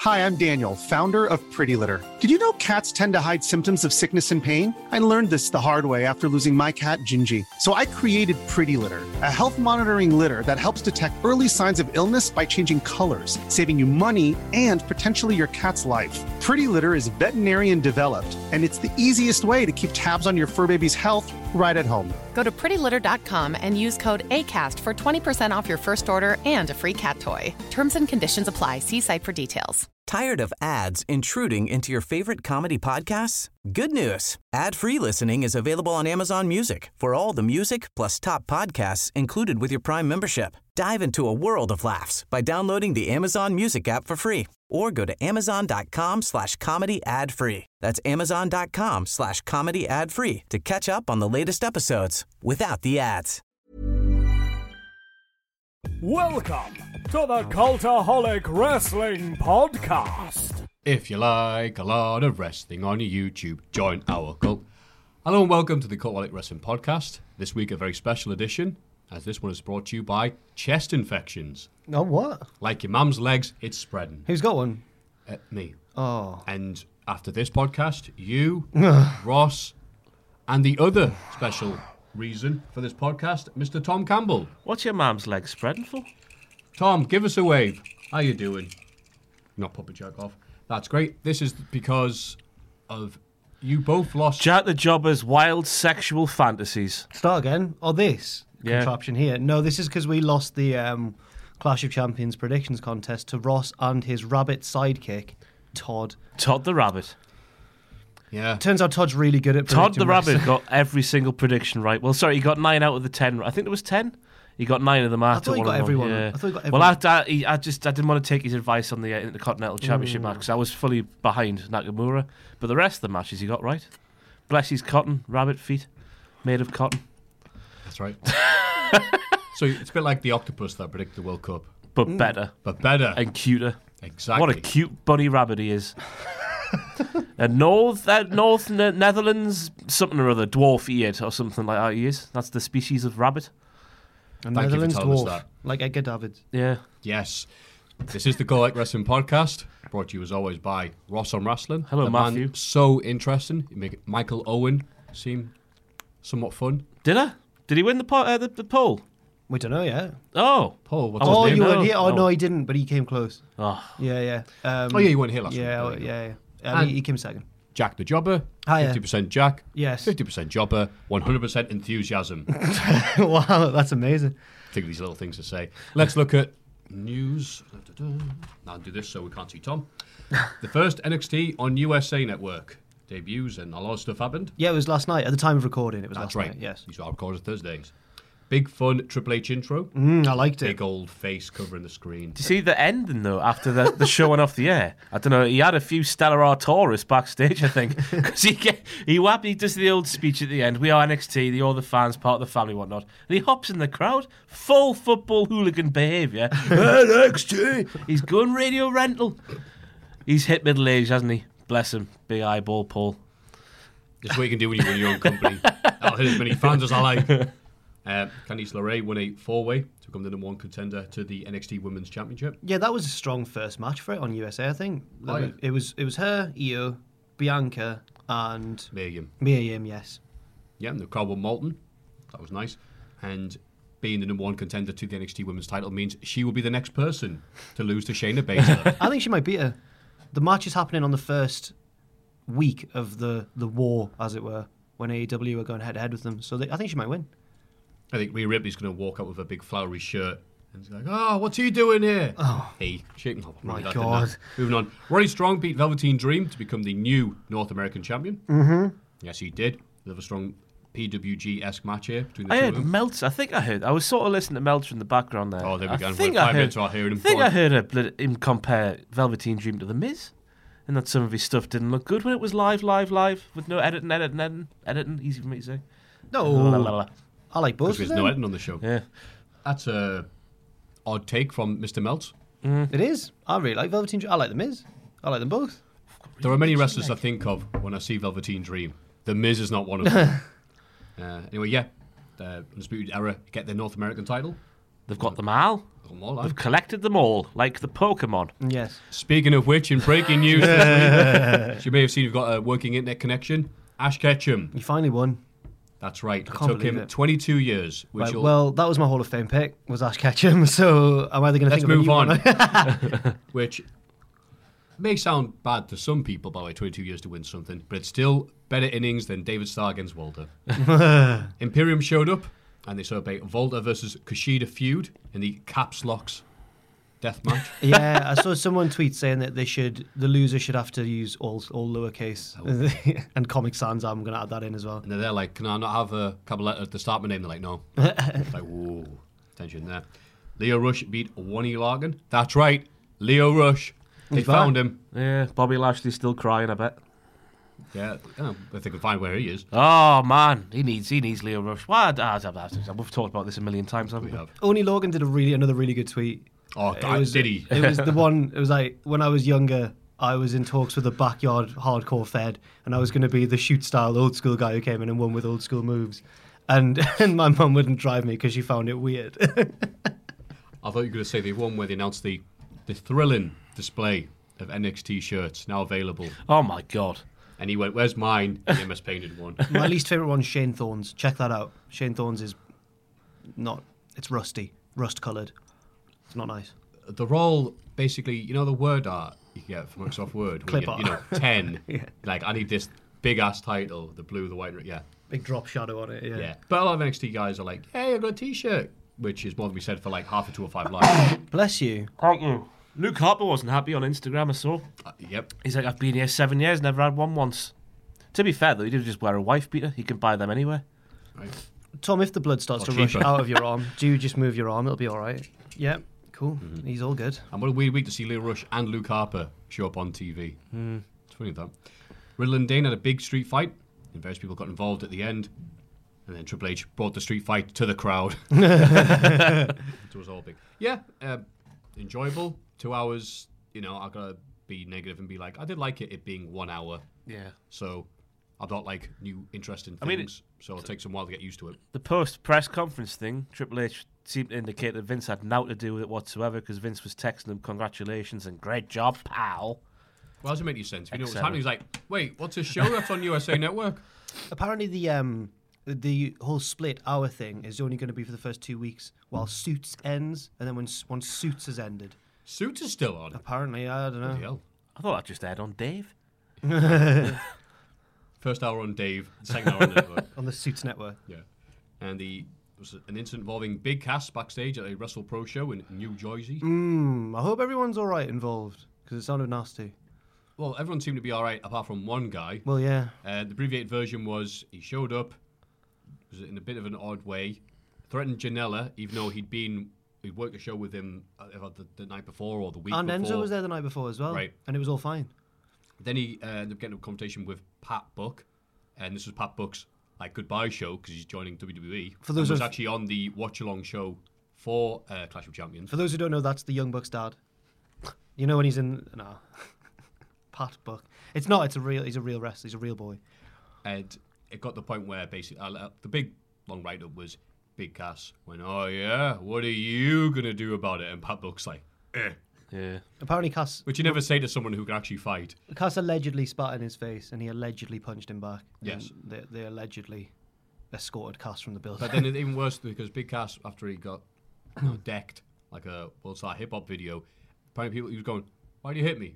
Hi, I'm Daniel, founder of Pretty Litter. Did you know cats tend to hide symptoms of sickness and pain? I learned this the hard way after losing my cat, Gingy. So I created Pretty Litter, a health monitoring litter that helps detect early signs of illness by changing colors, saving you money and potentially your cat's life. Pretty Litter is veterinarian developed, and it's the easiest way to keep tabs on your fur baby's health right at home. Go to prettylitter.com and use code ACAST for 20% off your first order and a free cat toy. Terms and conditions apply. See site for details. Tired of ads intruding into your favorite comedy podcasts? Good news. Ad-free listening is available on Amazon Music for all the music plus top podcasts included with your Prime membership. Dive into a world of laughs by downloading the Amazon Music app for free or go to amazon.com/comedy ad-free. That's amazon.com/comedy ad-free to catch up on the latest episodes without the ads. Welcome to the Cultaholic Wrestling Podcast. If you like a lot of wrestling on your YouTube, join our cult. Hello and welcome to the Cultaholic Wrestling Podcast. This week a very special edition, as this one is brought to you by chest infections. Oh, what? Like your mum's legs, it's spreading. Who's got one? Me. Oh. And after this podcast, you, Ross, and the other special reason for this podcast, Mr. Tom Campbell. What's your mum's leg spreading for? Tom, give us a wave. How you doing? Not puppet jack off. That's great. This is because of you both lost... Jack the Jobber's wild sexual fantasies. Start again? Or this contraption here? No, this is because we lost the Clash of Champions predictions contest to Ross and his rabbit sidekick, Todd. Todd the Rabbit. Yeah. Turns out Todd's really good at predicting Todd the Rabbit got every single prediction right. Well, sorry, he got 9 out of the 10. I think there was 10. He got 9 of them after I thought he got everyone. Yeah. I thought he got everyone. Well, I didn't want to take his advice on the Intercontinental Championship match because I was fully behind Nakamura. But the rest of the matches he got right. Bless his cotton rabbit feet, made of cotton. That's right. So it's a bit like the octopus that predicted the World Cup. But better. But better. And cuter. Exactly. What a cute bunny rabbit he is. North Netherlands, something or other, dwarf-eared or something like that he is. That's the species of rabbit. And Thank Netherlands you for telling us dwarf, that. like Edgar Davids. Yeah. Yes. This is the Cultaholic Wrestling Podcast, brought to you as always by Ross on Wrestling. Hello, the Matthew. Man so interesting. You make Michael Owen seem somewhat fun. Did he win the poll? We don't know yet. Oh. Paul, what's Oh, his name? you weren't here? No. Oh, no, he didn't, but he came close. Oh. Yeah. Oh, yeah, you weren't here last yeah, week. Yeah. And- He came second. Jack the Jobber. Hiya. 50% Jack. Yes. 50% Jobber. 100% enthusiasm. Wow, that's amazing. Think of these little things to say. Let's look at news. I'll do this so we can't see Tom. The first NXT on USA Network debuts and a lot of stuff happened. Yeah, it was last night. At the time of recording, it was That's last right. night, yes. These are recorded Thursdays. Big fun Triple H intro. I liked it. Big old face covering the screen. Do you see the ending, though, after the show went off the air? I don't know. He had a few Stella Artoris backstage, I think. Because he does the old speech at the end. We are NXT, all the fans, part of the family, whatnot. And he hops in the crowd. Full football hooligan behaviour. NXT! He's going radio rental. He's hit middle age, hasn't he? Bless him. Big eyeball Paul. This is what you can do when you run your own company. I'll hit as many fans as I like. Candice LeRae won a 4-way to become the number 1 contender to the NXT Women's Championship. Yeah, that was a strong first match for it on USA, I think. Oh, yeah. It was her, Io, Bianca, and Miriam. Miriam, yes. Yeah, and the crowd were molten. That was nice. And being the number 1 contender to the NXT Women's title means she will be the next person to lose to Shayna Baszler. I think she might beat her. The match is happening on the first week of the war, as it were, when AEW are going head-to-head with them. So I think she might win. I think Rhea Ripley's going to walk out with a big flowery shirt and he's like, "Oh, what's he doing here?" Oh, hey, shaking. Oh, my that, God. Moving on. Roddy Strong beat Velveteen Dream to become the new North American champion. Mm-hmm. Yes, he did. Another strong PWG-esque match here between the I two heard of them. Meltzer. I was sort of listening to Meltzer in the background there. Oh, there we go. I We're think 5 minutes while hearing him. I heard him compare Velveteen Dream to The Miz. And that some of his stuff didn't look good when it was live, with no editing, easy for me to say. No. I like both Because of there's no them. editing on the show. Yeah. That's a odd take from Mr. Meltz. It is. I really like Velveteen Dream. I like The Miz. I like them both. There are many wrestlers I think of when I see Velveteen Dream. The Miz is not one of them. Anyway, yeah. Undisputed Era get their North American title. They've got them all. They've collected them all, like the Pokemon. Yes. Speaking of which, in breaking news this week, as you may have seen, we've got a working internet connection. Ash Ketchum. He finally won. That's right. It can't took him believe it. 22 years. Right, well, that was my Hall of Fame pick, was Ash Ketchum, so I'm either going to think of a Let's new move one. on. Which may sound bad to some people, by the way, 22 years to win something, but it's still better innings than David Starr against Volta. Imperium showed up, and they saw a Volta versus Kushida feud in the Caps Locks death match. Yeah, I saw someone tweet saying that the loser should have to use all lowercase and Comic Sans. I'm going to add that in as well. And they're like, can I not have a couple letters to start my name? They're like, no. It's like, whoa, tension there. Leo Rush beat Wonnie Larkin. That's right, Leo Rush. They He's found back. him. Yeah, Bobby Lashley's still crying, I bet. Yeah, if they can find where he is. Oh man, he needs Leo Rush. What? We've talked about this a million times, haven't we? Oni Logan did another really good tweet. Oh, God, did he? It was the one. It was like when I was younger, I was in talks with a backyard hardcore fed, and I was going to be the shoot style old school guy who came in and won with old school moves, and my mum wouldn't drive me because she found it weird. I thought you were going to say they won where they announced the thrilling display of NXT shirts now available. Oh my God. And he went, where's mine? The MS Painted one. My least favourite one is Shane Thorne's. Check that out. Shane Thorne's is it's rusty, rust-coloured. It's not nice. They're all basically, you know, the word art you get from Microsoft Word? Clip you, art. you know, 10. Yeah. Like, I need this big-ass title, the blue, the white, yeah. Big drop shadow on it, Yeah. But a lot of NXT guys are like, hey, I got a T-shirt, which is more than we said for like half a 205 Live. Bless you. Thank you. Luke Harper wasn't happy on Instagram, I saw. Yep. He's like, I've been here 7 years, never had one once. To be fair, though, he did just wear a wife beater. He can buy them anywhere. Right. Tom, if the blood starts Or to rush cheaper. out of your arm, do you just move your arm? It'll be all right. Yeah, cool. He's all good. And what a weird week to see Leo Rush and Luke Harper show up on TV. It's funny that. Riddle and Dane had a big street fight, and various people got involved at the end. And then Triple H brought the street fight to the crowd. It was all big. Yeah, enjoyable. 2 hours, you know, I've got to be negative and be like, I did like it being 1 hour. Yeah. So I don't like new, interesting things. So it'll take some while to get used to it. The post-press conference thing, Triple H seemed to indicate that Vince had nothing to do with it whatsoever because Vince was texting him congratulations and great job, pal. Well, does it make any sense? If you know what's Excellent. happening, he's like, wait, what's this show that's on USA Network? Apparently, the whole split hour thing is only going to be for the first 2 weeks while Suits ends, and then once Suits has ended. Suits is still on. Apparently, I don't know. Bloody hell. I thought that just aired on Dave. First hour on Dave, second hour on the network. On the Suits network. Yeah. And there was an incident involving Big Cass backstage at a Wrestle Pro show in New Jersey. I hope everyone's all right involved because it sounded nasty. Well, everyone seemed to be all right apart from one guy. Well, yeah. The abbreviated version was he showed up, was in a bit of an odd way, threatened Janela, even though he'd worked a show with him the night before or the week And before. Enzo was there the night before as well. Right. And it was all fine. Then he ended up getting a conversation with Pat Buck, and this was Pat Buck's goodbye show because he's joining WWE. For those and was of- actually on the watch along show for Clash of Champions. For those who don't know, that's the Young Bucks dad. You know when he's in... No. Pat Buck. It's not. He's a real wrestler. He's a real boy. And it got to the point where basically the big long write-up was Big Cass went, oh yeah, what are you going to do about it? And Pat Buck's like, eh. Yeah. Apparently, Cass Which you never say to someone who can actually fight. allegedly spat in his face, and he allegedly punched him back. Yes. And they allegedly escorted Cass from the building. But then it's even worse because Big Cass, after he got decked like a World Star Hip Hop video, apparently he was going, why do you hit me?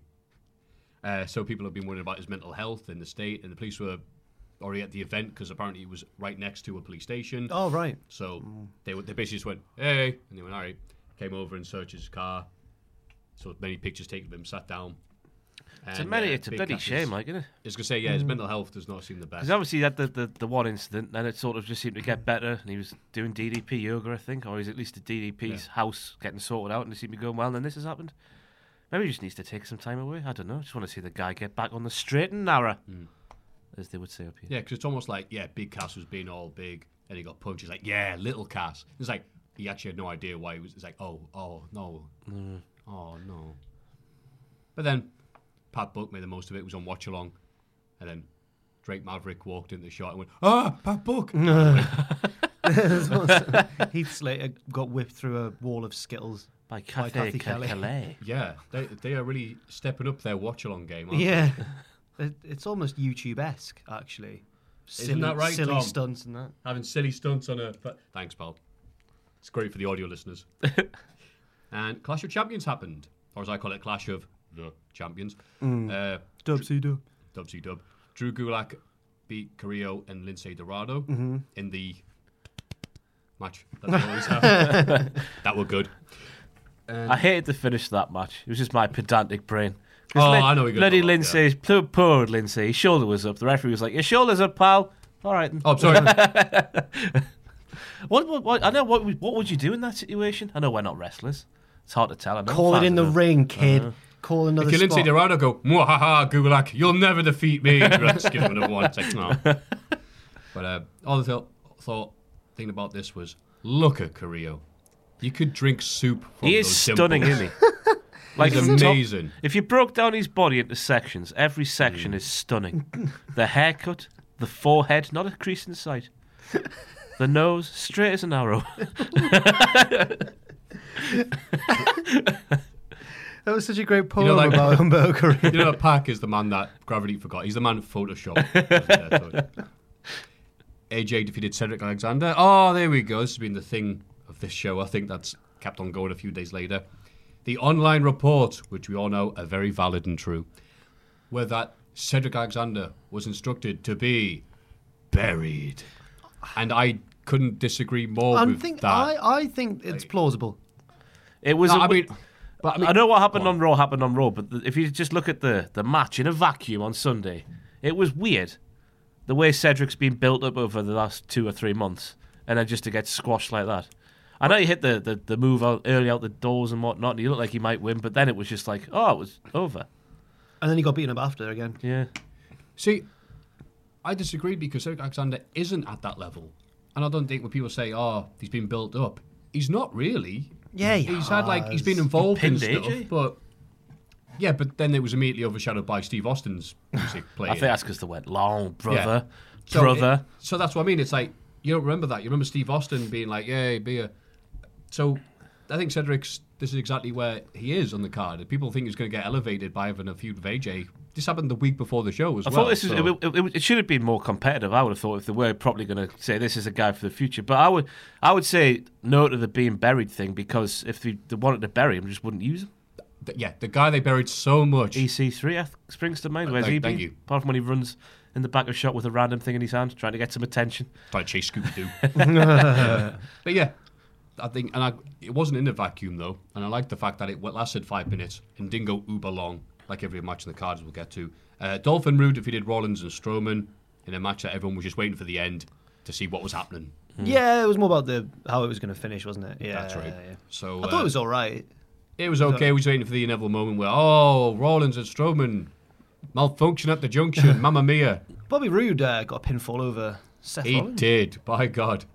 So people have been worried about his mental health in the state, and the police were already at the event because apparently he was right next to a police station. Oh, right. So they basically just went, hey, and they went, all right. Came over and searched his car. So many pictures taken of him, sat down. It's And, a Big bloody Cass shame, like, isn't it? I was going to say, yeah, his mental health does not seem the best. Because obviously he had the one incident, and it sort of just seemed to get better, and he was doing DDP yoga, I think, or he's at least at DDP's house getting sorted out, and it seemed to be going well, and then this has happened. Maybe he just needs to take some time away. I don't know. Just want to see the guy get back on the straight and narrow, as they would say up here. Yeah, because it's almost like, Big Cass was being all big, and he got punched. He's like, yeah, little Cass. It's like, he actually had no idea why he was. It's like, oh, no. Oh, no. But then, Pat Buck made the most of it. It was on Watch Along. And then Drake Maverick walked in the shot and went, Pat Buck! Heath Slater got whipped through a wall of Skittles. By Kathy Cathy Kelly. Calais. Yeah, they are really stepping up their watch-along game, aren't Yeah. It's almost YouTube-esque, actually. Isn't that right, Silly Tom? stunts and that. Having silly stunts on a... Thanks, pal. It's great for the audio listeners. And Clash of Champions happened. Or as I call it, Clash of the Champions. Dub-C-dub. Dub-C-dub. Drew Gulak beat Carrillo and Lindsay Dorado in the match that they always have. That were good. I hated to finish that match. It was just my pedantic brain. Oh, I know you're gonna bloody go on, Lindsay, poor Lindsay. His shoulder was up. The referee was like, "Your shoulder's up, pal." All right. Then. Oh, I'm sorry. What? I know. What would you do in that situation? I know we're not wrestlers. It's hard to tell. I know Call it fans in the know. ring, kid. Call another If you Lindsay spot. Dorado go, "Mwahaha, Gulak, you'll never defeat me." Let's give him another one. It's like, no. But all the thought thing about this was, look at Carrillo. You could drink soup from He those is stunning, dimples. isn't he? Like He's his top- amazing. If you broke down his body into sections, every section is stunning. The haircut, the forehead, not a crease in sight. The nose, straight as an arrow. That was such a great poem like- about Humberto Carrillo. You know, Pac is the man that Gravity forgot. He's the man Photoshop. AJ defeated Cedric Alexander. Oh, there we go. This has been the thing of this show. I think that's kept on going a few days later. The online report, which we all know are very valid and true, where that Cedric Alexander was instructed to be buried. And I couldn't disagree more with that. I think it's plausible. It was. No, a I wi- mean, but I mean, I know what happened go on Raw happened on Raw, but if you just look at the match in a vacuum on Sunday, it was weird. The way Cedric's been built up over the last 2 or 3 months, and then just to get squashed like that. I know he hit the move out early out the doors and whatnot, and he looked like he might win, but then it was just like, oh, it was over. And then he got beaten up after again. Yeah. See, I disagree because Cedric Alexander isn't at that level. And I don't think when people say, oh, he's been built up, he's not really. Yeah, He's had, like, he's been involved He in pinned stuff, AJ. but... Yeah, but then it was immediately overshadowed by Steve Austin's music playing. I think that's because they went long, brother, So brother. so that's what I mean. It's like, you don't remember that. You remember Steve Austin being like, yeah, be a... So I think Cedric's, this is exactly where he is on the card. If people think he's going to get elevated by having a feud with AJ, this happened the week before the show as I well. thought this is, so- it should have been more competitive. I would have thought if they were probably going to say this is a guy for the future. But I would say no to the being buried thing, because if they wanted to bury him, they just wouldn't use him. Yeah, the guy they buried so much. EC3 springs to mind. Where's he been? Thank you. Apart from when he runs in the back of shot with a random thing in his hand, trying to get some attention. Trying to chase Scooby-Doo. But yeah, I think, it wasn't in a vacuum though, and I like the fact that it lasted 5 minutes and didn't go uber long, like every match in the cards we'll get to. Dolph and Rude defeated Rollins and Strowman in a match that everyone was just waiting for the end to see what was happening. Yeah, it was more about how it was going to finish, wasn't it? Yeah, That's right. Yeah. So I thought it was all right. It was okay. We was waiting for the inevitable moment where, Rollins and Strowman malfunction at the junction. Mamma mia. Bobby Roode got a pinfall over Seth He Rollins. did, by God.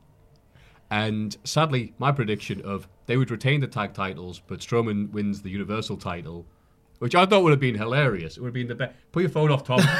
And sadly, my prediction of they would retain the tag titles, but Strowman wins the Universal title, which I thought would have been hilarious. It would have been the best. Put your phone off, Tom.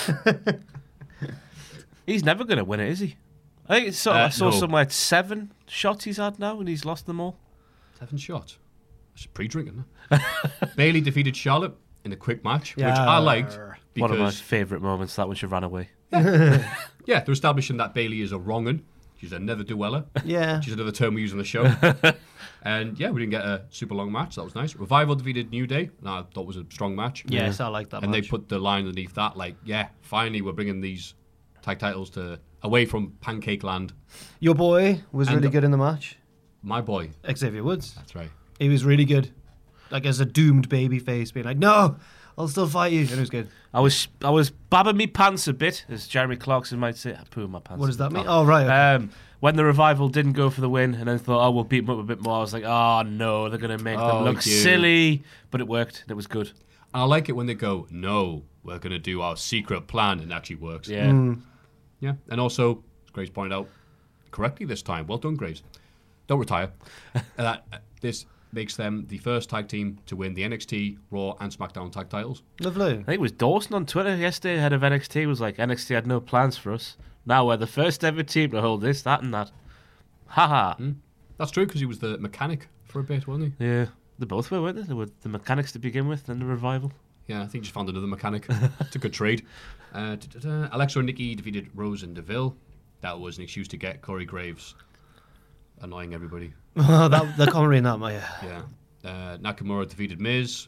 He's never going to win it, is he? I think I saw No. somewhere 7 shots he's had now, and he's lost them all. 7 shots. That's pre-drinking. Bailey defeated Charlotte in a quick match, which Yeah. I liked One of my because favourite moments, that when she ran away. they're establishing that Bailey is a wrong-un. She's a never-do-weller. Yeah. Which is another term we use on the show. And yeah, we didn't get a super long match. That was nice. Revival defeated New Day. I thought was a strong match. Yes, I like that And match. they put the line underneath that, like, yeah, finally we're bringing these tag titles away from Pancake Land. Your boy was And- really good in the match. My boy. Xavier Woods. That's right. He was really good. Like, as a doomed baby face, being like, no, I'll still fight you. And it was good. I was babbing me pants a bit, as Jeremy Clarkson might say. I poo my pants. What does that mean? Oh, right. okay. When the Revival didn't go for the win, and then thought, we'll beat them up a bit more. I was like, oh no, they're going to make them look you. silly. But it worked. And it was good. And I like it when they go, no, we're going to do our secret plan, and it actually works. Yeah. Yeah. And also, as Graves pointed out correctly this time, well done, Graves. Don't retire. This makes them the first tag team to win the NXT, Raw, and SmackDown tag titles. Lovely. I think it was Dawson on Twitter yesterday, head of NXT, was like, NXT had no plans for us. Now we're the first ever team to hold this, that, and that. Haha. That's true, because he was the mechanic for a bit, wasn't he? Yeah. They both were, weren't they? They were the mechanics to begin with, then the revival. Yeah, I think he just found another mechanic. It's a good trade. Alexa and Nikki defeated Rose and Deville. That was an excuse to get Corey Graves annoying everybody. The commentary in that, Yeah. Nakamura defeated Miz.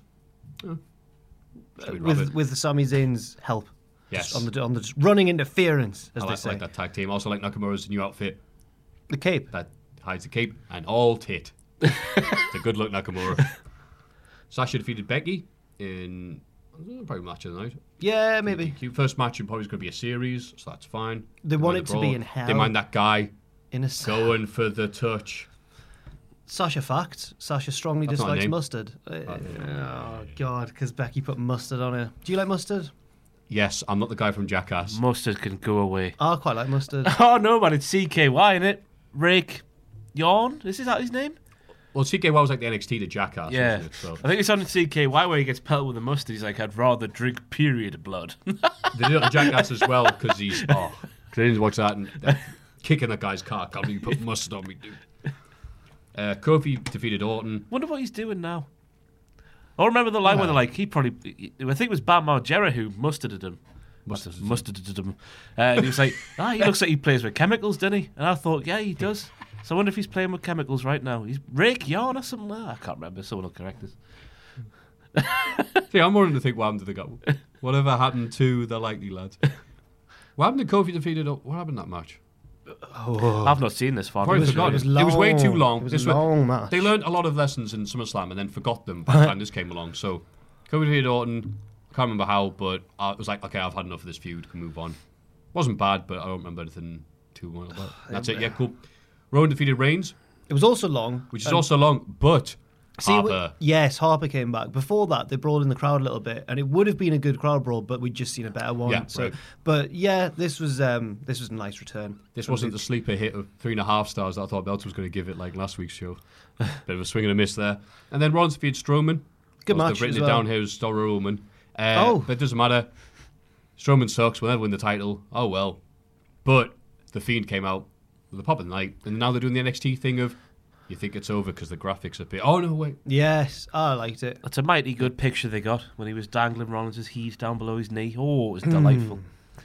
with Sami Zayn's help. Yes. Just on the running interference, as I they say. like that tag team. Also like Nakamura's new outfit The cape. that hides the cape and all tit. It's a good look, Nakamura. Sasha defeated Becky in probably match of the night. Yeah, maybe. First match probably is going to be a series, so that's fine. They want mind it the to be brawl. in hell. They mind that guy In a going for the touch. Sasha fact. Sasha strongly That's not a dislikes name. mustard. Oh God, because Becky put mustard on her. Do you like mustard? Yes, I'm not the guy from Jackass. Mustard can go away. I quite like mustard. Oh no, man, it's CKY, innit? Rick Yawn? Is that his name? Well, CKY was like the NXT to Jackass, Yeah. wasn't it? So I think it's on CKY where he gets pelted with the mustard. He's like, I'd rather drink period blood. they did it on Jackass as well because he's I didn't watch that and kicking that guy's car. Can't believe you put mustard on me, dude. Kofi defeated Orton. Wonder what he's doing now. I remember the line where they're like, I think it was Bam Margera who mustarded him. Mustarded him. And he was like, he looks like he plays with chemicals, doesn't he? And I thought, yeah, he does. So I wonder if he's playing with chemicals right now. He's Rick Yarn or something like that. I can't remember. Someone will correct us. See, I'm wanting to think what happened to the guy. Whatever happened to the likely lads. What happened to Kofi defeated? What happened in that match? I've not seen this far. Probably forgotten. It was way too long. It was a long match. They learned a lot of lessons in SummerSlam and then forgot them by the time this came along. So, Kofi defeated Orton. I can't remember how, but I was like, okay, I've had enough of this feud. Can move on. Wasn't bad, but I don't remember anything too much about it. That's it. Yeah, cool. Rowan defeated Reigns, It was also long. which is also long, but Harper. Yes, Harper came back. Before that, they brawled in the crowd a little bit, and it would have been a good crowd brawl, but we'd just seen a better one. Yeah, so, right. But yeah, this was a nice return. This wasn't the sleeper hit of 3.5 stars that I thought Meltzer was going to give it like last week's show. Bit of a swing and a miss there. And then Rollins defeated Strowman. Good match They've written as it well. down here as Strowman. But it doesn't matter. Strowman sucks. We'll never win the title. Oh well. But The Fiend came out with the pop of the night, and now they're doing the NXT thing of you think it's over because the graphics appear. Oh no, wait. Yes, I liked it. That's a mighty good picture they got when he was dangling Rollins' heat down below his knee. Oh, it was delightful.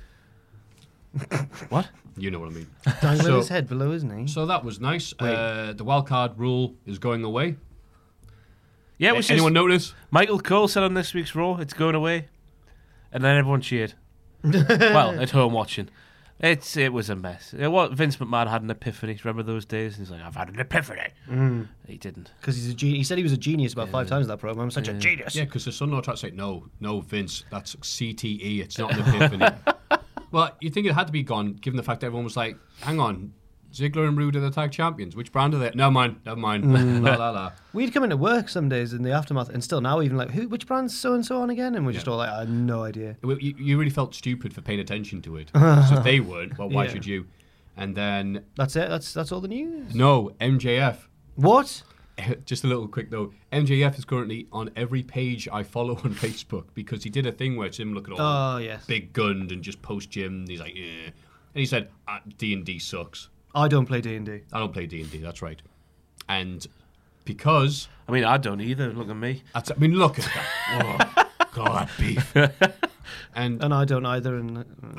What? You know what I mean. Dangling his head below his knee. So that was nice. The wildcard rule is going away. Yeah, it was Anyone notice? Michael Cole said on this week's Raw, it's going away. And then everyone cheered. Well, at home watching. It was a mess. Vince McMahon had an epiphany. Remember those days? And he's like, I've had an epiphany. He didn't. Because he's a genius. He said he was a genius about 5 times in that program. I'm such a genius. Yeah, because the Sun tried to say, no, Vince, that's CTE. It's not an epiphany. Well, you'd think it had to be gone, given the fact that everyone was like, hang on, Ziggler and Rude are the tag champions. Which brand are they? Never mind. La, la, la. We'd come into work some days in the aftermath, and still now, even like, which brand's so and so on again? And we're just all like, I have no idea. You really felt stupid for paying attention to it. So if they weren't, well, why Yeah. should you? And then... That's it? That's all the news? No, MJF. What? Just a little quick though. MJF is currently on every page I follow on Facebook because he did a thing where it's him looking all yes. big gunned and just post gym. He's like, yeah. And he said, D&D sucks. I don't play D&D. I don't play D&D, that's right. And because... I mean, I don't either. Look at me. Look at that. Oh, God, that beef. And I don't either. And look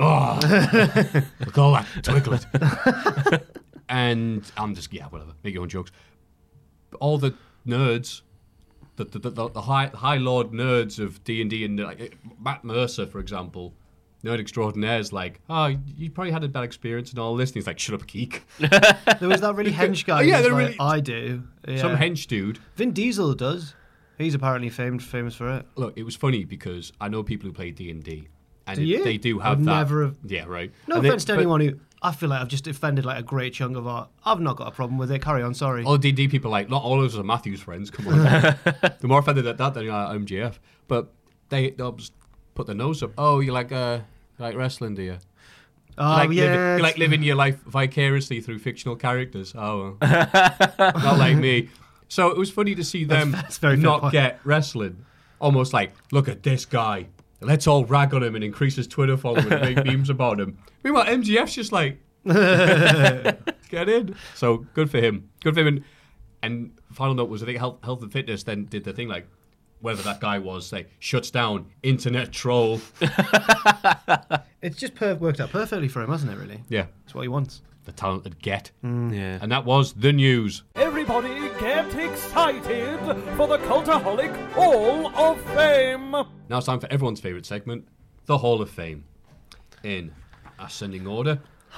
at all that twiglet. And I'm just, whatever. Make your own jokes. But all the nerds, the high lord nerds of D&D and like Matt Mercer, for example, nerd extraordinaire, is like, you probably had a bad experience and all this. And he's like, shut up, geek. there was that really hench guy. Yeah, who's they're like, really- I do. Yeah. Some hench dude. Vin Diesel does. He's apparently famous for it. Look, it was funny because I know people who play D&D. And Do you? they do have I'd that. never have- Yeah, right. No And offense to but anyone who... I feel like I've just offended like a great chunk of art. I've not got a problem with it. Carry on, sorry. All D&D people are like, not all of us are Matthew's friends. Come on. They're more offended at that than MJF. But they'll just put their nose up. Oh, you like wrestling, do you? Oh, You like living your life vicariously through fictional characters. Oh, not like me. So it was funny to see them That's very fair not point. get wrestling. Almost like, look at this guy. Let's all rag on him and increase his Twitter following and make memes about him. Meanwhile, MGF's just like, Get in. So good for him. Good for him. And final note was, I think Health and Fitness then did the thing like, whether that guy was, like, shuts down, internet troll. It's just worked out perfectly for him, hasn't it, really? Yeah. That's what he wants. The talented get. Yeah. And that was the news. Everybody get excited for the Cultaholic Hall of Fame. Now it's time for everyone's favourite segment, the Hall of Fame. In ascending order.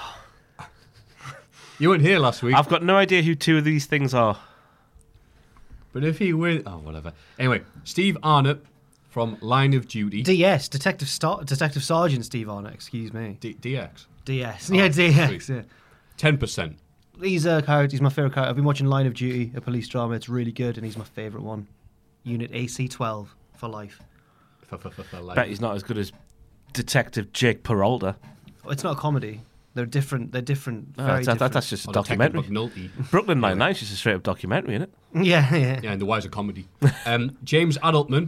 You weren't here last week. I've got no idea who two of these things are. But if he wins... Oh, whatever. Anyway, Steve Arnott from Line of Duty. DS, Detective Sergeant Steve Arnott, excuse me. DX. DS. Oh, Yeah, DX. sweet. Yeah. 10%. He's a character. He's my favourite character. I've been watching Line of Duty, a police drama. It's really good, and he's my favourite one. Unit AC-12 for life. For life. Bet he's not as good as Detective Jake Peralta. Oh, it's not a comedy. They're different. They're different. Oh, Very different. that's just a Or documentary. Detective McNulty. Brooklyn Nine-Nine is just a straight-up documentary, isn't it? Yeah. Yeah, and the Wise of Comedy. James Adelman,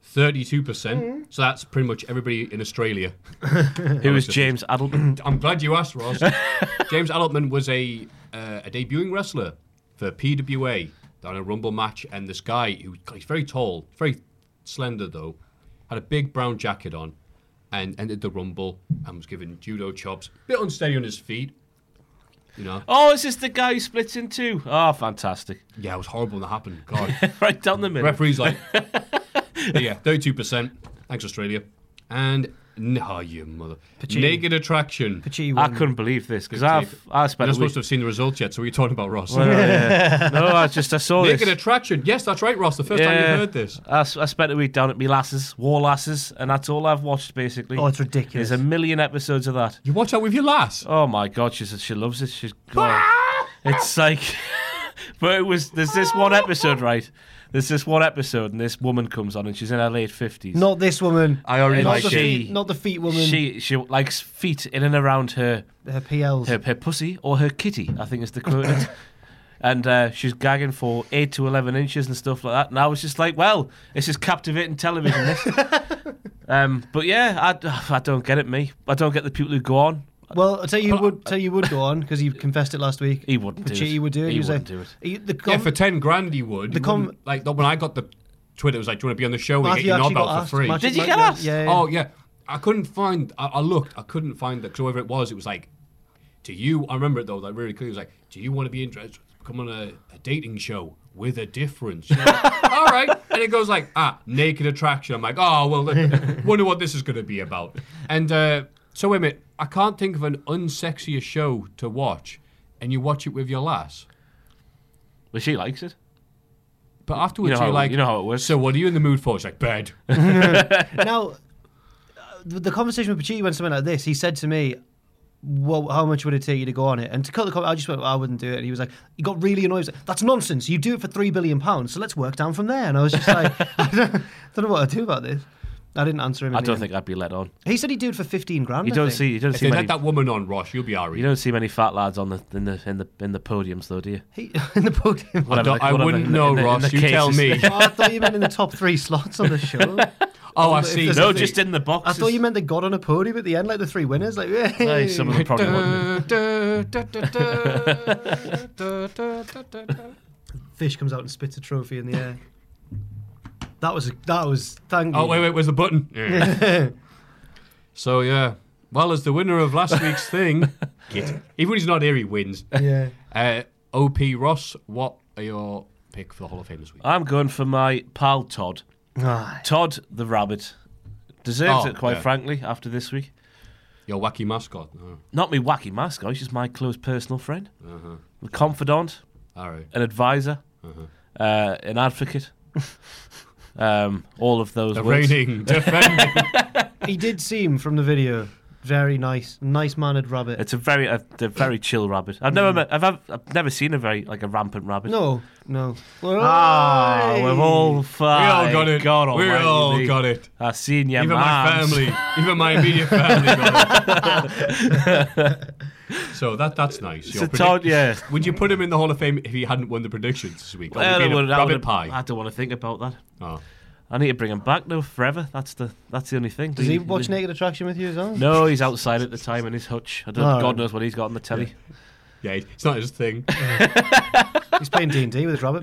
32%. So that's pretty much everybody in Australia. Who is James Adelman? I'm glad you asked, Ross. James Adelman was a debuting wrestler for PWA down a Rumble match, and this guy, he's very tall, very slender though, had a big brown jacket on, and entered the Rumble and was given judo chops. Bit unsteady on his feet, you know. Oh, is this the guy who splits in two? Oh, fantastic. Yeah, it was horrible when that happened. God. Right down the middle. Referee's like, yeah, 32%. Thanks, Australia. And, no, you mother. Pachini. Naked Attraction. Pachi I won. couldn't believe this because Good I tape. spent You're a not supposed week. to have seen the results yet, so what are you talking about, Ross? Well, yeah. No, I saw Naked this. Attraction. Yes, that's right, Ross. The first time you heard this. I spent a week down at me lasses, War Lasses, and that's all I've watched basically. Oh, it's ridiculous. There's a million episodes of that. You watch that with your lass. Oh my god, she loves it. She's God. It's like, but there's this one episode, right? There's this one episode, and this woman comes on, and she's in her late 50s. Not this woman. I already not like the it. feet, not the feet woman. She likes feet in and around her her PLs. her pussy or her kitty, I think is the quote. And she's gagging for 8 to 11 inches and stuff like that. And I was just like, well, this is captivating television, this. But yeah, I don't get it, me. I don't get the people who go on. Well, I'll tell you you would go on because you confessed it last week. He wouldn't do it. Pachi would do it. He was wouldn't like, do it. Yeah, for 10 grand he would. The Like, when I got the Twitter, it was like, do you want to be on the show? We get Matthew your knob actually got out for asked. free. Matthew- Did you get asked? Yeah. Oh, yeah. I couldn't find... I looked. I couldn't find that. Because whoever it was like, do you... I remember it, though, like really clearly. It was like, do you want to be interested... Come on a dating show with a difference. You know? All right. And it goes like, Naked Attraction. I'm like, oh, well, wonder what this is going to be about. And so wait a minute. I can't think of an unsexier show to watch, and you watch it with your lass. Well, she likes it. But afterwards, You know you're like, you know how it works. so what are you in the mood for? It's like, bed. Now, the conversation with Pachi went something like this. He said to me, well, how much would it take you to go on it? And to cut the comment, I just went, I wouldn't do it. And he was like, he got really annoyed. He was like, that's nonsense. You do it for £3 billion, so let's work down from there. And I was just like, I don't know what to do about this. I didn't answer him. I don't think I'd be let on. He said he'd do it for 15 grand. You I don't think. see If they many, let that woman on, Ross, you'll be alright. you don't see many fat lads on in the podiums though, do you? In the podium. I wouldn't know, Ross. You tell me. Oh, I thought you meant in the top 3 slots on the show. Oh, I see. there's No, a just in the boxes. I thought you meant they got on a podium at the end, like the 3 winners. Like, Aye, some of them probably wouldn't. Fish comes out and spits a trophy in the air. That was. Thank you. Oh, wait, where's the button? Yeah. So, yeah. Well, as the winner of last week's thing, even when he's not here, he wins. Yeah. OP Ross, what are your pick for the Hall of Fame this week? I'm going for my pal Todd. Ah, Todd the rabbit deserves Oh, it, quite yeah. frankly, after this week. Your wacky mascot. Oh, Not me wacky mascot, he's just my close personal friend, a confidant, all right. an advisor, an advocate. All of those The words. reigning, defending. he did seem from the video very nice mannered rabbit. It's a very chill rabbit. I've never seen a rampant rabbit. No. We're all fine. We all got it. God we almighty all me. got it. I've seen your Even my mams. family, even my immediate family got it. So that's nice. So Todd, yeah. Would you put him in the Hall of Fame if he hadn't won the predictions this week? Or Well, would it be I a rabbit would- pie? I don't want to think about that. Oh. I need to bring him back though forever. That's the only thing. Does he watch Naked Attraction with you as well? No, he's outside at the time in his hutch. God knows what he's got on the telly. Yeah, it's not his thing. He's playing D&D with his rabbit.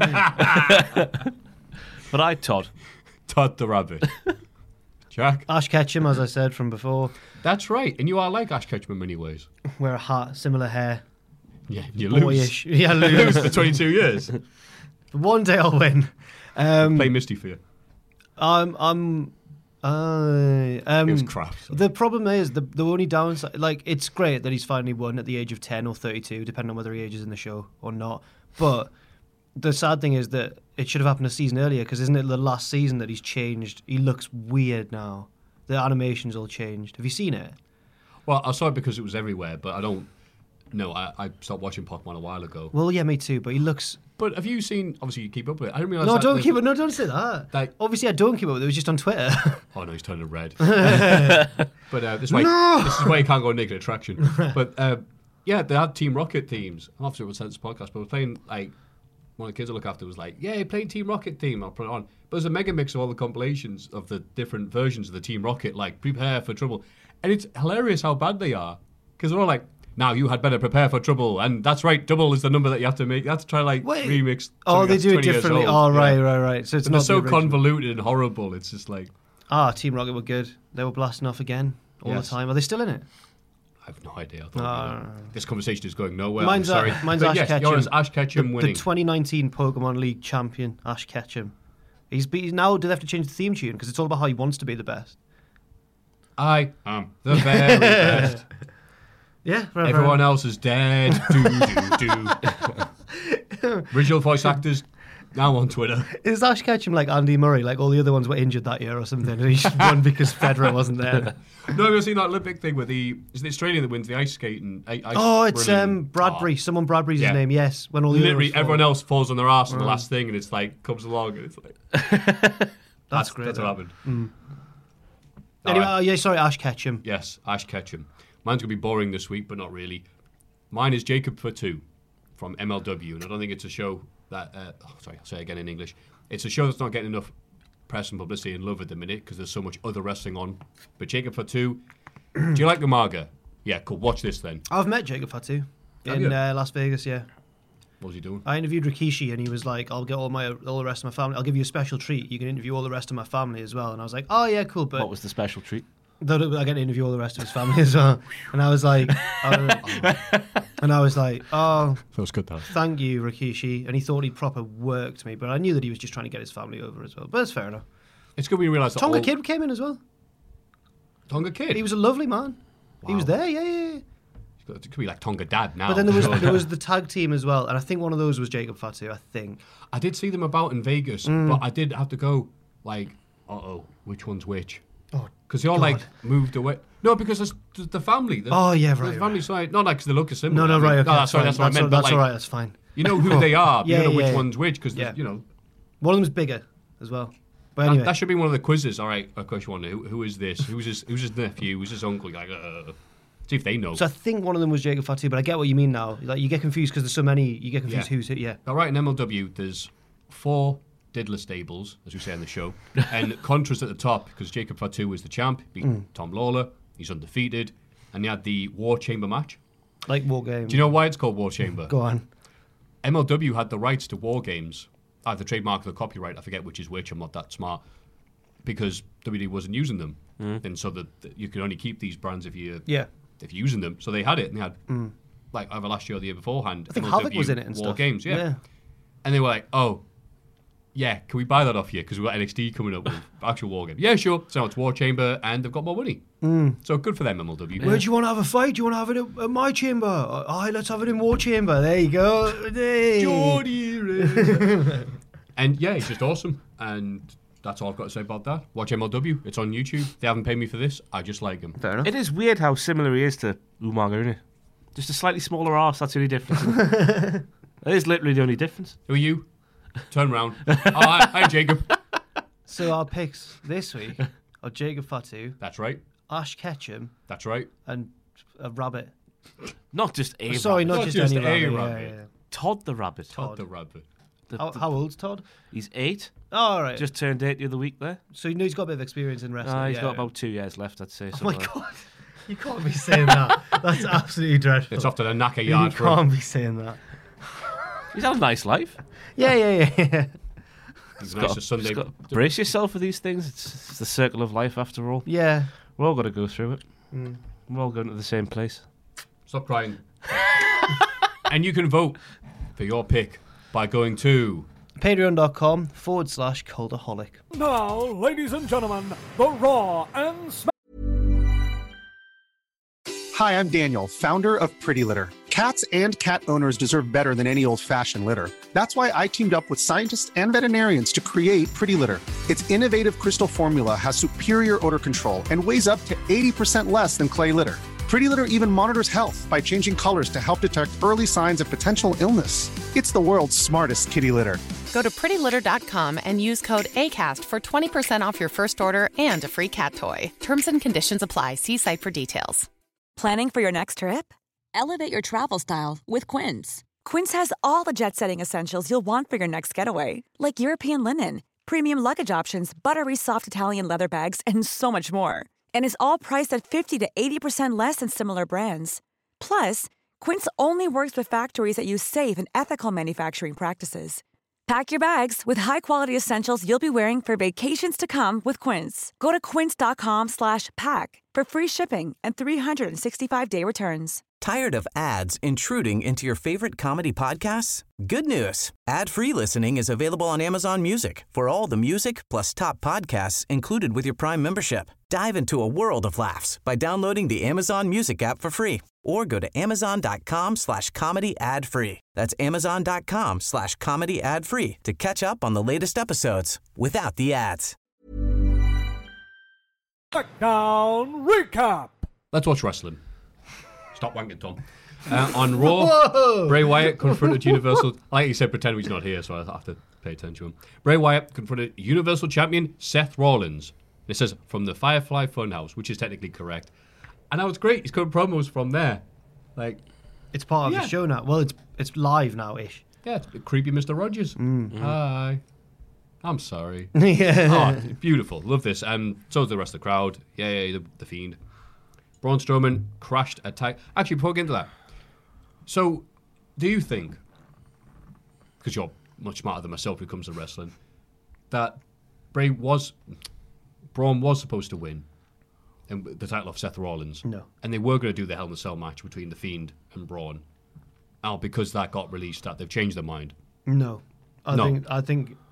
But Todd the rabbit. Jack? Ash Ketchum, as I said from before. That's right. And you are like Ash Ketchum in many ways. Wear a hat, similar hair. Yeah, you lose. Boyish. Yeah, You lose. lose for 22 years. But one day I'll win. Play Misty for you. It was crap. Sorry. The problem is the only downside. Like, it's great that he's finally won at the age of 10 or 32, depending on whether he ages in the show or not. But the sad thing is that it should have happened a season earlier, because isn't it the last season that he's changed? He looks weird now. The animation's all changed. Have you seen it? Well, I saw it because it was everywhere, but I don't. No, I stopped watching Pokemon a while ago. Well, yeah, me too. But he looks. But have you seen? Obviously, you keep up with it. I didn't realize. No, don't say that. Like, obviously, I don't keep up with it. It was just on Twitter. Oh no, he's turning red. But this is why you can't go Naked Attraction. But yeah, they had Team Rocket themes. I'm obviously it was this podcast, but we're playing like one of the kids I look after was like, "Yeah, playing Team Rocket theme." I'll put it on. But there's a mega mix of all the compilations of the different versions of the Team Rocket, like Prepare for Trouble, and it's hilarious how bad they are because they're all like, "Now you had better prepare for trouble," and that's right, double is the number that you have to make. You have to try remix. Oh, they do it differently. Oh, right. So it's not so convoluted and horrible. It's just like Team Rocket were good. They were blasting off again all the time. Are they still in it? I have no idea. This conversation is going nowhere. Mine's I'm sorry. Mine's Ash Ketchum. Yours, Ash Ketchum winning. The 2019 Pokemon League champion, Ash Ketchum. He's now. Do they have to change the theme tune because it's all about how he wants to be the best? I am the very best. Yeah, everyone else is dead. Original voice actors now on Twitter. Is Ash Ketchum like Andy Murray? Like all the other ones were injured that year or something, and he just won because Federer wasn't there. No, you've seen that Olympic thing with is the Australian that wins the ice skating? It's Bradbury. Someone Bradbury's his name. Yes, when all the literally everyone else falls on their ass on the last thing, and it's like comes along, and it's like that's great. That's what happened. Anyway, sorry, Ash Ketchum. Yes, Ash Ketchum. Mine's going to be boring this week, but not really. Mine is Jacob Fatu from MLW, and I don't think it's a show that... I'll say it again in English. It's a show that's not getting enough press and publicity and love at the minute because there's so much other wrestling on. But Jacob Fatu, do you like Umaga? Yeah, cool. Watch this then. I've met Jacob Fatu in Las Vegas, yeah. What was he doing? I interviewed Rikishi, and he was like, I'll get all the rest of my family. I'll give you a special treat. You can interview all the rest of my family as well. And I was like, oh, yeah, cool. But what was the special treat? That I get to interview all the rest of his family as well. And I was like, oh, feels good, though. Thank you, Rikishi. And he thought he'd proper worked me, but I knew that he was just trying to get his family over as well. But that's fair enough. It's good when you realise that Tonga Kid came in as well. Tonga Kid? He was a lovely man. Wow. He was there, yeah. It could be like Tonga Dad now. But then there was the tag team as well, and I think one of those was Jacob Fatu, I think. I did see them about in Vegas, but I did have to go, like, which one's which? Oh, because they all like moved away. No, because it's the family. The family side. Not like because they look similar. No, right. Okay, that's what I meant. That's all right. That's fine. You know who they are. But yeah, you know which one's which because you know. One of them's bigger as well. But anyway, that should be one of the quizzes. All right, of course you want to. Who is this? Who's his nephew? Who's his uncle? Like, see if they know. So I think one of them was Jacob Fatu, but I get what you mean now. Like you get confused because there's so many. You get confused who's who. Yeah. All right, in MLW, there's 4 Diddler stables, as we say on the show, and Contra's at the top because Jacob Fatu was the champ, beat Tom Lawler. He's undefeated, and he had the War Chamber match. Like War Games. Do you know why it's called War Chamber? Go on. MLW had the rights to War Games, either trademark or the copyright. I forget which is which. I'm not that smart because WWE wasn't using them, and so that you can only keep these brands if you're using them. So they had it, and they had like either last year or the year beforehand. I think MLW Havoc was in it and War stuff. Games, yeah. And they were like, oh. Yeah, can we buy that off you? Because we've got NXT coming up with actual War Game. Yeah, sure. So it's War Chamber, and they've got more money. So good for them, MLW. Where do you want to have a fight? Do you want to have it at my chamber? All right, let's have it in War Chamber. There you go. Hey. Geordie and yeah, it's just awesome. And that's all I've got to say about that. Watch MLW. It's on YouTube. They haven't paid me for this. I just like him. Fair enough. It is weird how similar he is to Umaga, isn't it? Just a slightly smaller arse. That's the only difference. That is literally the only difference. Who are you? Turn around. Hi, Jacob. So our picks this week are Jacob Fatu. That's right. Ash Ketchum. That's right. And a rabbit. Not just a Sorry, rabbit. not just any a rabbit. rabbit. Yeah. Todd the rabbit. Todd the rabbit. How old's Todd? He's 8. Oh, all right. Just turned 8 the other week there. So you know he's got a bit of experience in wrestling. He's got about 2 years left, I'd say. Oh my God. You can't be saying that. That's absolutely dreadful. It's off to the knacker yard. You can't be saying that. He's had a nice life. Yeah. He's nice to Sunday. Brace yourself for these things. It's the circle of life after all. Yeah. We're all got to go through it. We're all going to the same place. Stop crying. And you can vote for your pick by going to Patreon.com/Cultaholic. Now, ladies and gentlemen, the Raw and Smack. Hi, I'm Daniel, founder of Pretty Litter. Cats and cat owners deserve better than any old-fashioned litter. That's why I teamed up with scientists and veterinarians to create Pretty Litter. Its innovative crystal formula has superior odor control and weighs up to 80% less than clay litter. Pretty Litter even monitors health by changing colors to help detect early signs of potential illness. It's the world's smartest kitty litter. Go to prettylitter.com and use code ACAST for 20% off your first order and a free cat toy. Terms and conditions apply. See site for details. Planning for your next trip? Elevate your travel style with Quince. Quince has all the jet-setting essentials you'll want for your next getaway, like European linen, premium luggage options, buttery soft Italian leather bags, and so much more. And is all priced at 50 to 80% less than similar brands. Plus, Quince only works with factories that use safe and ethical manufacturing practices. Pack your bags with high-quality essentials you'll be wearing for vacations to come with Quince. Go to quince.com/pack for free shipping and 365-day returns. Tired of ads intruding into your favorite comedy podcasts? Good news. Ad-free listening is available on Amazon Music for all the music plus top podcasts included with your Prime membership. Dive into a world of laughs by downloading the Amazon Music app for free or go to amazon.com/comedy ad-free. That's amazon.com/comedy ad-free to catch up on the latest episodes without the ads. SmackDown recap. Let's watch wrestling. Stop wanking, Tom. On Raw, Bray Wyatt confronted Universal... Like you said, pretend he's not here, so I have to pay attention to him. Bray Wyatt confronted Universal Champion Seth Rollins. It says, from the Firefly Funhouse, which is technically correct. And that was great. His current promo was from there. Like, it's part of the show now. Well, it's live now-ish. Yeah, it's creepy Mr. Rogers. Hi. I'm sorry. Yeah. Oh, beautiful. Love this. And so does the rest of the crowd. Yeah, the Fiend. Braun Strowman crashed attack. Actually, before we get into that, so do you think, because you're much smarter than myself when it comes to wrestling, that Braun was supposed to win the title of Seth Rollins? No. And they were going to do the Hell in a Cell match between the Fiend and Braun. Now, because that got released, that they've changed their mind. No. I think. I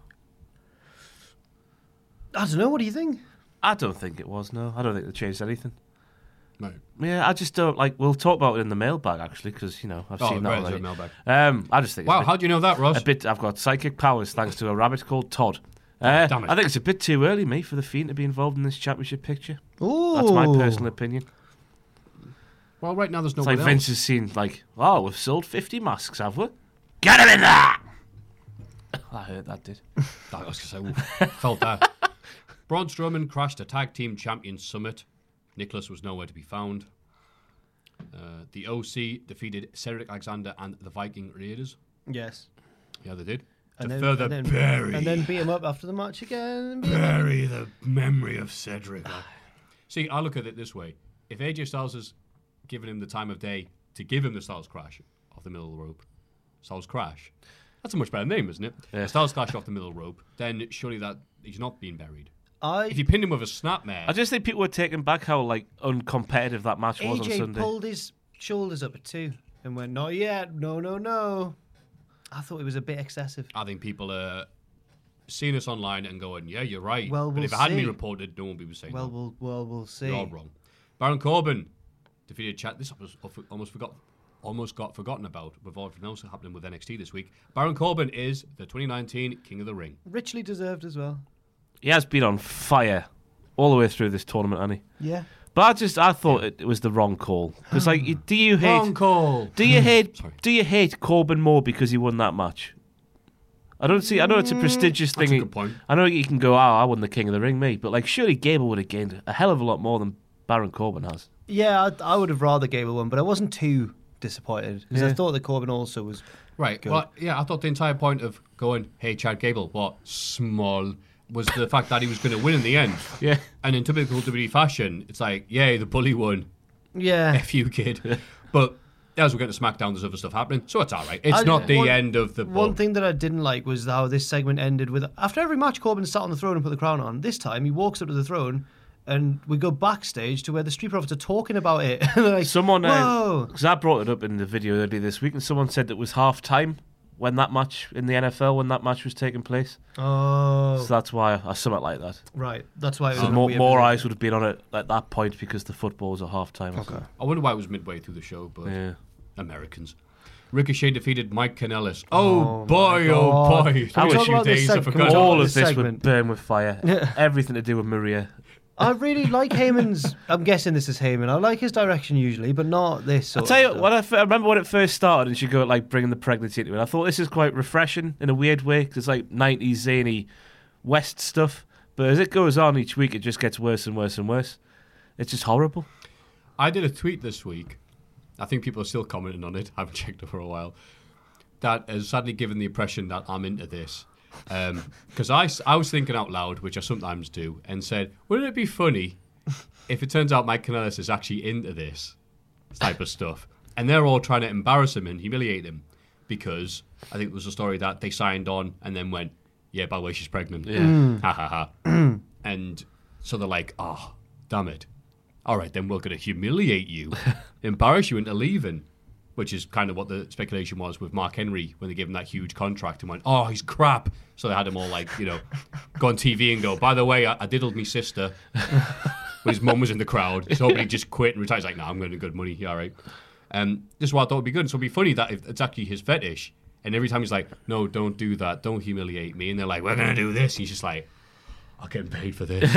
don't know. What do you think? I don't think it was, no. I don't think they changed anything. Right. Yeah, I just don't like. We'll talk about it in the mailbag actually, because I've seen that already. Mailbag. I just think. Wow, how do you know that, Ross? I've got psychic powers thanks to a rabbit called Todd. Damn it. I think it's a bit too early, mate, for the Fiend to be involved in this championship picture. Ooh. That's my personal opinion. Well, right now there's no. It's like Vince has seen, we've sold 50 masks, have we? Get him in there! I heard that, did. I was going to say, felt that. Braun Strowman crashed a tag team champion summit. Nicholas was nowhere to be found. The OC defeated Cedric Alexander and the Viking Raiders. Yes. Yeah, they did. And then beat him up after the match again. Bury the memory of Cedric. See, I look at it this way. If AJ Styles has given him the time of day to give him the Styles Crash off the middle of the rope, Styles Crash, that's a much better name, isn't it? Yeah. Styles Crash off the middle rope, then surely that he's not being buried. If you pinned him with a snapmare... I just think people were taken back how uncompetitive that match was on AJ Sunday. pulled his shoulders up at 2 and went, not yet, no. I thought it was a bit excessive. I think people are seeing us online and going, yeah, you're right. Well, but we'll if it hadn't been see. reported, no one would be saying Well, that. we'll see. You're all wrong. Baron Corbin defeated Chad. This was almost got forgotten about with all else happening with NXT this week. Baron Corbin is the 2019 King of the Ring. Richly deserved as well. He has been on fire all the way through this tournament, hasn't he? Yeah. But I thought it was the wrong call. Because do you hate? Wrong call. Do you hate Corbin more because he won that match? I know it's a prestigious thing. That's a good point. I know you can go, I won the King of the Ring, mate. But surely Gable would have gained a hell of a lot more than Baron Corbin has. Yeah, I would have rather Gable won, but I wasn't too disappointed because I thought that Corbin also was Right. good. Well, yeah, I thought the entire point of going, hey, Chad Gable, what, small, was the fact that he was going to win in the end. Yeah. And in typical WWE fashion, it's like, yay, the bully won. Yeah. F you, kid. But as we get to SmackDown, there's other stuff happening, so it's all right. It's not the end of the book. One thing that I didn't like was how this segment ended with, after every match, Corbin sat on the throne and put the crown on. This time, he walks up to the throne, and we go backstage to where the Street Profits are talking about it. Like, Someone, whoa! because I brought it up in the video earlier this week, and someone said it was half time when that match in the NFL when that match was taking place. Oh, So that's why I something like that. right. That's why it was So in a more weird more position. eyes would have been on it at that point because the football was a half time. Okay. I wonder why it was midway through the show, but Yeah. Americans. Ricochet defeated Mike Kanellis. Oh, boy, my oh God. boy. Can we That was talk a few about this days I seg- can we forgot. talk All about of this this segment? would burn with fire. Everything to do with Maria. I really like Heyman's. I'm guessing this is Heyman. I like his direction usually, but not this sort I'll tell you, of when stuff. I remember when it first started and she go like bringing the pregnancy into it, I thought this is quite refreshing in a weird way because it's like 90s zany West stuff. But as it goes on each week, it just gets worse and worse and worse. It's just horrible. I did a tweet this week. I think people are still commenting on it. I haven't checked it for a while. That has sadly given the impression that I'm into this. Because I was thinking out loud, which I sometimes do, and said, wouldn't it be funny if it turns out Mike Kanellis is actually into this type of stuff? And they're all trying to embarrass him and humiliate him because I think it was a story that they signed on and then went, yeah, by the way, she's pregnant. Yeah. Ha ha ha. And so they're like, oh, damn it. All right, then we're going to humiliate you, embarrass you into leaving, which is kind of what the speculation was with Mark Henry when they gave him that huge contract and went, oh, he's crap. So they had him all like, go on TV and go, by the way, I diddled me sister when his mum was in the crowd. So hoping he'd just quit and retire. He's like, no, I'm going to good money. Yeah, all right. This is what I thought would be good. So it'd be funny that if it's actually his fetish. And every time he's like, no, don't do that. Don't humiliate me. And they're like, we're going to do this. He's just like, I'm getting paid for this.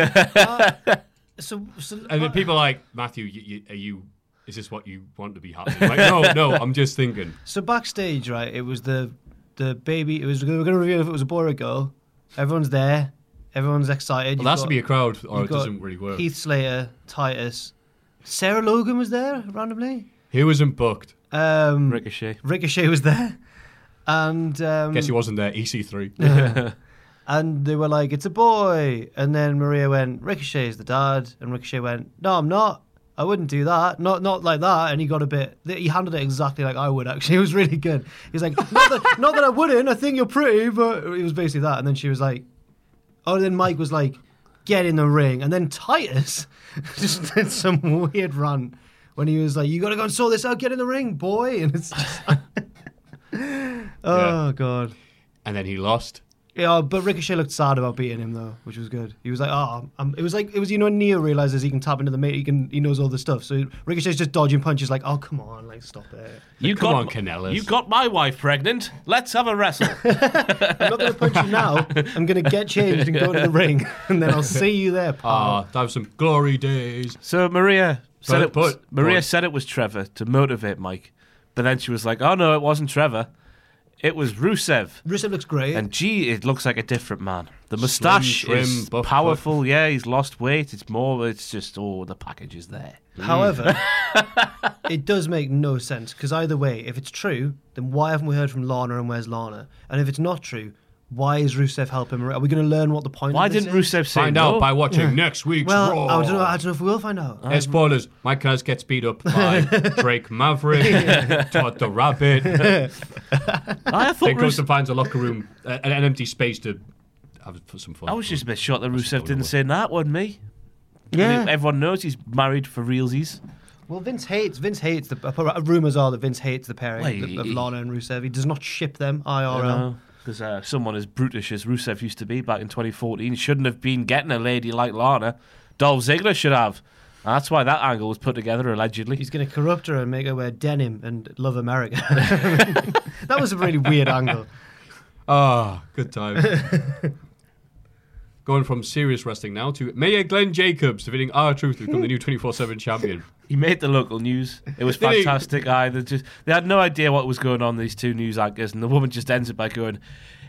So And then people are like, Matthew, is this what you want to be happening? Like, no, I'm just thinking. So backstage, right? It was the baby. It was we're going to reveal if it was a boy or a girl. Everyone's there. Everyone's excited. Well, there has to be a crowd, or it you've got doesn't really work. Heath Slater, Titus, Sarah Logan was there randomly. He wasn't booked. Ricochet. Ricochet was there, and Guess he wasn't there. EC3. and they were like, "It's a boy," and then Maria went, "Ricochet's the dad," and Ricochet went, "No, I'm not. I wouldn't do that. Not like that." And he got a bit. He handled it exactly like I would. Actually, it was really good. He's like, "Not that I wouldn't. I think you're pretty," but it was basically that. And then she was like, "Oh." And then Mike was like, "Get in the ring." And then Titus just did some weird rant when he was like, "You got to go and sort this out. Get in the ring, boy." And it's just, oh god. And then he lost. Yeah, but Ricochet looked sad about beating him though, which was good. He was like, it was when Neo realizes he can tap into the mate, he knows all the stuff. So Ricochet's just dodging punches, like, oh come on, like stop it. Come on, Kanellis. You got my wife pregnant. Let's have a wrestle. I'm not gonna punch you now. I'm gonna get changed and go to the ring, and then I'll see you there, pal. to have some glory days. So Maria said But- said it was Trevor to motivate Mike, but then she was like, "Oh no, it wasn't Trevor. It was Rusev." Rusev looks great. And gee, it looks like a different man. The moustache trim, is buff powerful. Yeah, he's lost weight. It's just, the package is there. However, it does make no sense because either way, if it's true, then why haven't we heard from Lana and where's Lana? And if it's not true, why is Rusev helping Maria? Are we going to learn what the point? Why of this didn't is? Rusev say Find no? out by watching next week's Well, Raw. I don't know if we will find out. Spoilers. Mike Kanellis gets beat up by Drake Maverick, Todd the Rabbit. I thought Then goes Rusev, to find a locker room, an empty space to have some fun. I was just a bit shocked that Rusev spoiler. didn't say that, wasn't me? Yeah. I mean, everyone knows he's married for realsies. Well, Vince hates the rumors are that Vince hates the pairing Well, of Lana and Rusev. He does not ship them IRL. Because someone as brutish as Rusev used to be back in 2014 shouldn't have been getting a lady like Lana. Dolph Ziggler should have. And that's why that angle was put together, allegedly. He's going to corrupt her and make her wear denim and love America. That was a really weird angle. Ah, good time. Going from serious wrestling now to Mayor Glenn Jacobs defeating R-Truth to become the new 24/7 champion. He made the local news. It was Did he? fantastic. They had no idea what was going on, these two news anchors, and the woman just ends it by going,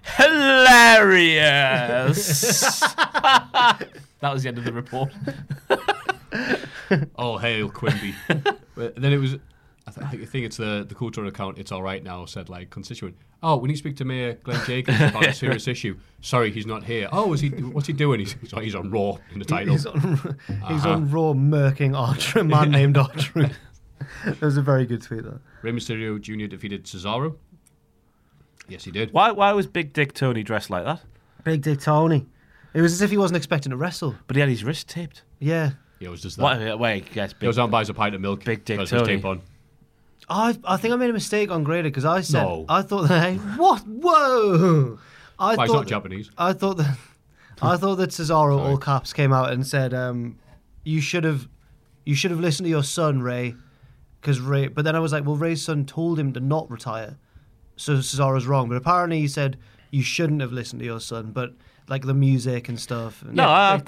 hilarious. That was the end of the report. All hail Quimby. Then it was I think it's the Culture account. It's all right now. Said like constituent. Oh, we need to speak to Mayor Glenn Jacobs about a serious issue. Sorry, he's not here. Oh, is he? What's he doing? He's on Raw in the title. He's on Raw murking a man named R-Truth. That was a very good tweet, though. Rey Mysterio Jr. defeated Cesaro. Yes, he did. Why was Big Dick Tony dressed like that? Big Dick Tony. It was as if he wasn't expecting to wrestle. But he had his wrist taped. Yeah. Yeah, it was just that. Wait, guys. He goes out and buys a pint of milk. Big Dick His Tony. tape on. I think I made a mistake on Grader because I said No. I thought that what? Whoa! Why, he's not Japanese. I thought that Cesaro all caps came out and said you should have listened to your son, Ray, because Ray. But then I was like, well, Ray's son told him to not retire, so Cesaro's wrong. But apparently he said you shouldn't have listened to your son, but like the music and stuff. And No,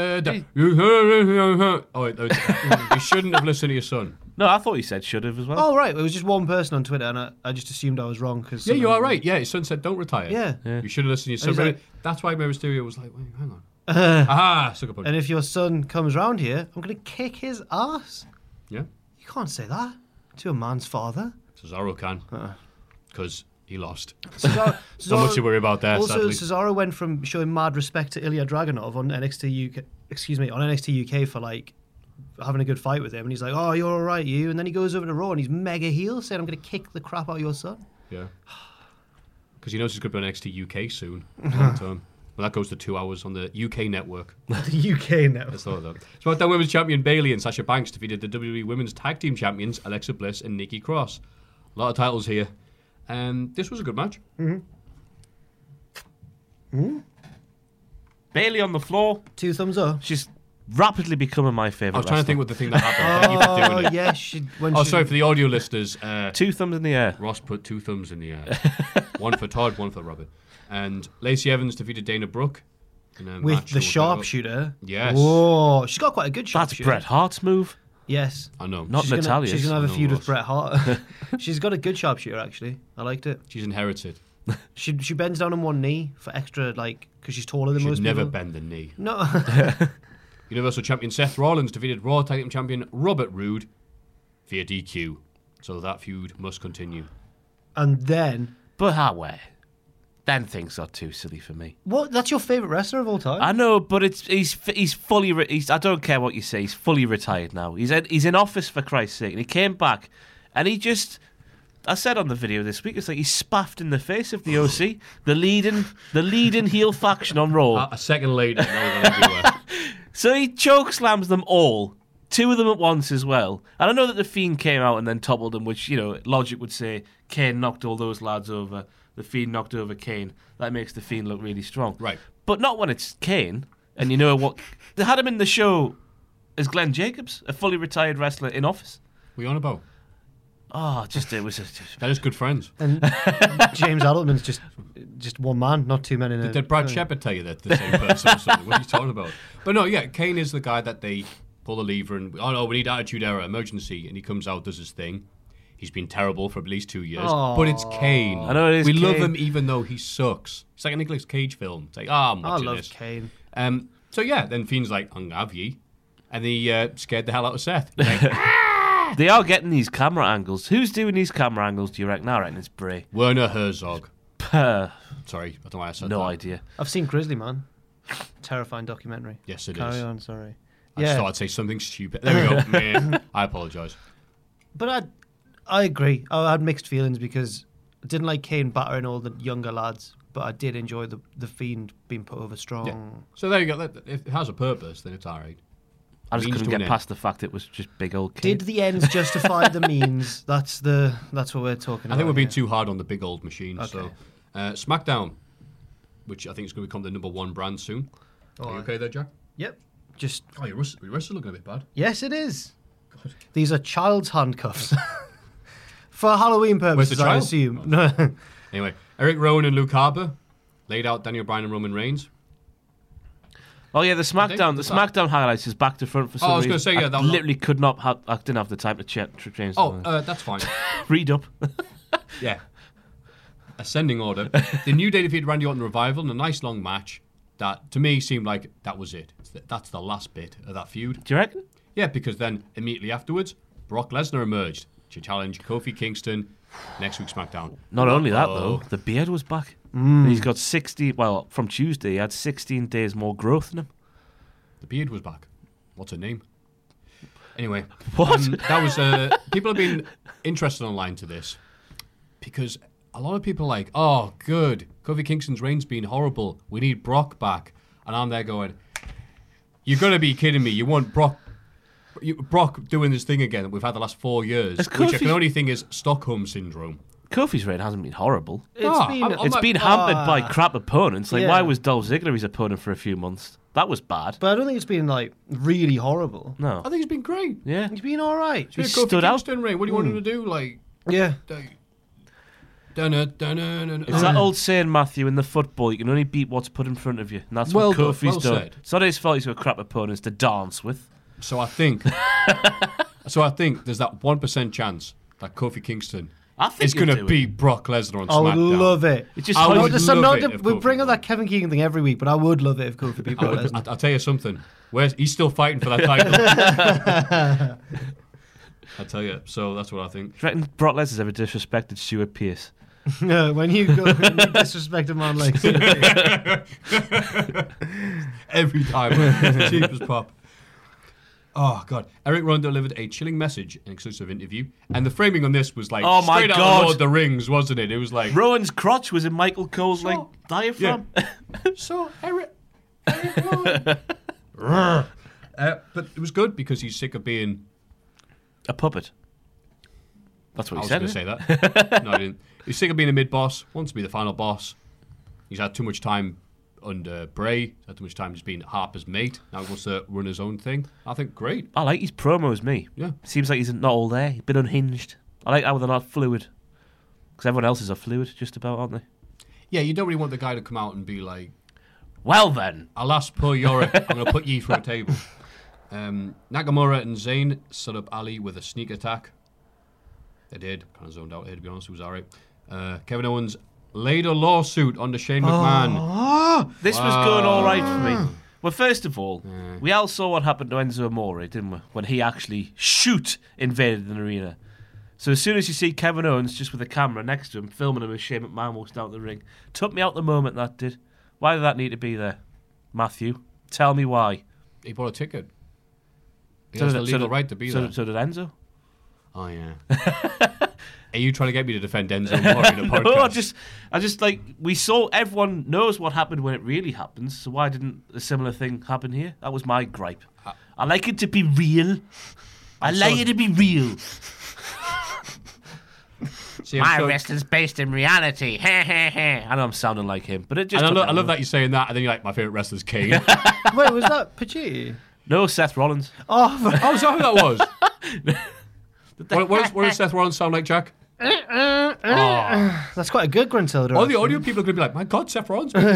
You shouldn't have listened to your son. No, I thought he said should have as well. Oh, right. It was just one person on Twitter, and I just assumed I was wrong. Cause Yeah, you are right. Yeah, his son said don't retire. Yeah. You should have listened to your son. he's like- That's why Rey Mysterio was like, wait, hang on. Aha, sucker punch. And if your son comes round here, I'm going to kick his ass. Yeah, You can't say that to a man's father. Cesaro can. Because he lost. Cesaro, Not much to worry about there, Also, sadly. Cesaro went from showing mad respect to Ilya Dragunov on NXT UK. On NXT UK for like having a good fight with him, and he's like, "Oh, you're all right, you." And then he goes over to Raw and he's mega heel, saying, "I'm going to kick the crap out of your son." Yeah. Because he knows he's going to be on NXT UK soon. Long term. Well, that goes to 2 hours on the UK network. The UK network. Let's thought of that. SmackDown Women's Champion Bayley and Sasha Banks defeated the WWE Women's Tag Team Champions Alexa Bliss and Nikki Cross. A lot of titles here. This was a good match. Bailey on the floor. 2 thumbs up. She's rapidly becoming my favourite. I was trying to think what the thing that happened. Thank you for doing it. Yeah, Sorry for the audio listeners. 2 thumbs in the air. Ross put 2 thumbs in the air. One for Todd, one for Robert. And Lacey Evans defeated Dana Brooke. In a with match the that was sharpshooter. Yes. Whoa, she's got quite a good That's sharpshooter. Bret Hart's move. Yes. I know. Not She's Natalia's. She's going to have a I know, feud with Ross. Bret Hart. She's got a good sharpshooter, actually. I liked it. She's inherited. She bends down on one knee for extra, like, because she's taller than She'd most never people. bend the knee. No. Universal Champion Seth Rollins defeated Raw Tag Team Champion Robert Roode via DQ. So that feud must continue. And then... But how way? Then things are too silly for me. What? That's your favourite wrestler of all time? I know, but he's fully. I don't care what you say. He's fully retired now. He's in office for Christ's sake, and he came back, and he just. I said on the video this week, it's like he spaffed in the face of the OC, the leading heel faction on Raw. A second later, now they're everywhere. So he choke slams them all, 2 of them at once as well. And I know that the Fiend came out and then toppled him, which logic would say Kane knocked all those lads over. The Fiend knocked over Kane. That makes the Fiend look really strong. Right. But not when it's Kane. And you know what? They had him in the show as Glenn Jacobs, a fully retired wrestler in office. What are you on about? Oh, it was. They're just good friends. And James Adelman's just one man, not 2 men in a... Did Brad Shepard tell you that the same person or something? What are you talking about? But no, yeah, Kane is the guy that they pull the lever and, oh no, we need Attitude Era, emergency. And he comes out, does his thing. He's been terrible for at least 2 years. But it's Kane. I know it is We love Kane. him even though he sucks. It's like a Nicolas Cage film. It's like, I'm I watching love this. Kane. So yeah, then Fiend's like, I'm gonna have ye. And he scared the hell out of Seth. Like, They are getting these camera angles. Who's doing these camera angles, do you reckon? I reckon it's Bray. Werner Herzog. No Sorry, I don't know why I said that. idea. I've seen Grizzly Man. Terrifying documentary. Yes, it is. Carry on, sorry. I just thought I'd say something stupid. There we go. Meh. I apologise. But I agree. I had mixed feelings because I didn't like Kane battering all the younger lads, but I did enjoy the Fiend being put over strong. Yeah. So there you go. If it has a purpose, then it's all right. I just Means couldn't to an get end. past the fact it was just big old Kane. Did the ends justify the means? That's what we're talking about. I think we're being here. too hard on the big old machine. Okay. So, SmackDown, which I think is going to become the #1 brand soon. Are you okay there, Jack? Yep. Just Oh, your wrists are looking a bit bad. yes, it is. These are child's handcuffs for Halloween purposes. the I child? assume. No. Anyway, Eric Rowan and Luke Harper laid out Daniel Bryan and Roman Reigns. Oh yeah, the SmackDown highlights is back to front for some I was reason. gonna say, yeah, I that was- literally could not have. I didn't have the time to change. Oh, that's fine. read up. Yeah. Ascending order. The New Day defeated Randy Orton Revival in a nice long match that, to me, seemed like that was it. That's the last bit of that feud. Do you reckon? Yeah, because then immediately afterwards, Brock Lesnar emerged. to challenge Kofi Kingston next week's SmackDown. Not only that, though, the beard was back. He's got 60, well, from Tuesday, he had 16 days more growth in him. The beard was back. What's her name? Anyway. What? That was, people have been interested online to this because a lot of people are like, oh, good. Kofi Kingston's reign's been horrible. We need Brock back. And I'm there going, you're going to be kidding me. You want Brock doing this thing again that we've had the last 4 years, which I can only think is Stockholm Syndrome. Kofi's reign hasn't been horrible. It's It's been hampered by crap opponents. Like, why was Dolph Ziggler his opponent for a few months? That was bad. But I don't think it's been, like, really horrible. No. I think he's been great. Yeah. He's been all right. He stood out. Kingston reign. What do you want him to do? Like, Yeah. It's that old saying, Matthew, in the football, you can only beat what's put in front of you. And that's what Kofi's done. Said. It's not his fault he's got crap opponents to dance with. So I think there's that 1% chance that Kofi Kingston is going to beat Brock Lesnar on SmackDown. I would love it. We bring up that Kevin Keegan thing every week, but I would love it if Kofi beat Brock Lesnar. I'll tell you something. He's still fighting for that title. I tell you. So that's what I think. Do you reckon Brock Lesnar's ever disrespected Stuart Pearce? No, when you disrespect a man like every time, cheap as pop. Oh God! Eric Rowan delivered a chilling message in an exclusive interview, and the framing on this was like straight out of Lord of the Rings, wasn't it? It was like Rowan's crotch was in Michael Cole's diaphragm. Yeah. So Eric Rowan. But it was good because he's sick of being a puppet. That's what he I said. was going to say that. No, I didn't. He's sick of being a mid-boss, wants to be the final boss. He's had too much time under Bray, he's had too much time just being Harper's mate. Now he wants to run his own thing. I think great. I like his promos, me. Yeah. Seems like he's not all there. He's been unhinged. I like how they're not fluid. Because everyone else is fluid, just about, aren't they? Yeah, you don't really want the guy to come out and be like, well then. Alas, poor Yorick, I'm going to put ye through a table. Nakamura and Zayn set up Ali with a sneak attack. They did. Kind of zoned out here, to be honest. It was all right. Kevin Owens laid a lawsuit on Shane McMahon. This was going all right for me. Well, first of all, we all saw what happened to Enzo Amore, didn't we? When he actually invaded an arena. So as soon as you see Kevin Owens just with a camera next to him, filming him as Shane McMahon walks down the ring, took me out the moment that did. Why did that need to be there? Matthew, tell me why. He bought a ticket. He has the legal right to be there. So did Enzo. Oh, yeah. Are you trying to get me to defend Enzo Amore in a podcast? No, I just like, we saw, everyone knows what happened when it really happens, so why didn't a similar thing happen here? That was my gripe. I like it to be real. I like it to be real. My wrestling's based in reality. I know I'm sounding like him, but it just. And I love that you're saying that, and then you're like, my favourite wrestler's Kane. Wait, was that Pachi? No, Seth Rollins. Oh, is that who that was? What does Seth Rollins sound like, Jack? That's quite a good Gruntilda. All the audio people are going to be like, my God, Seth Rollins. Nah,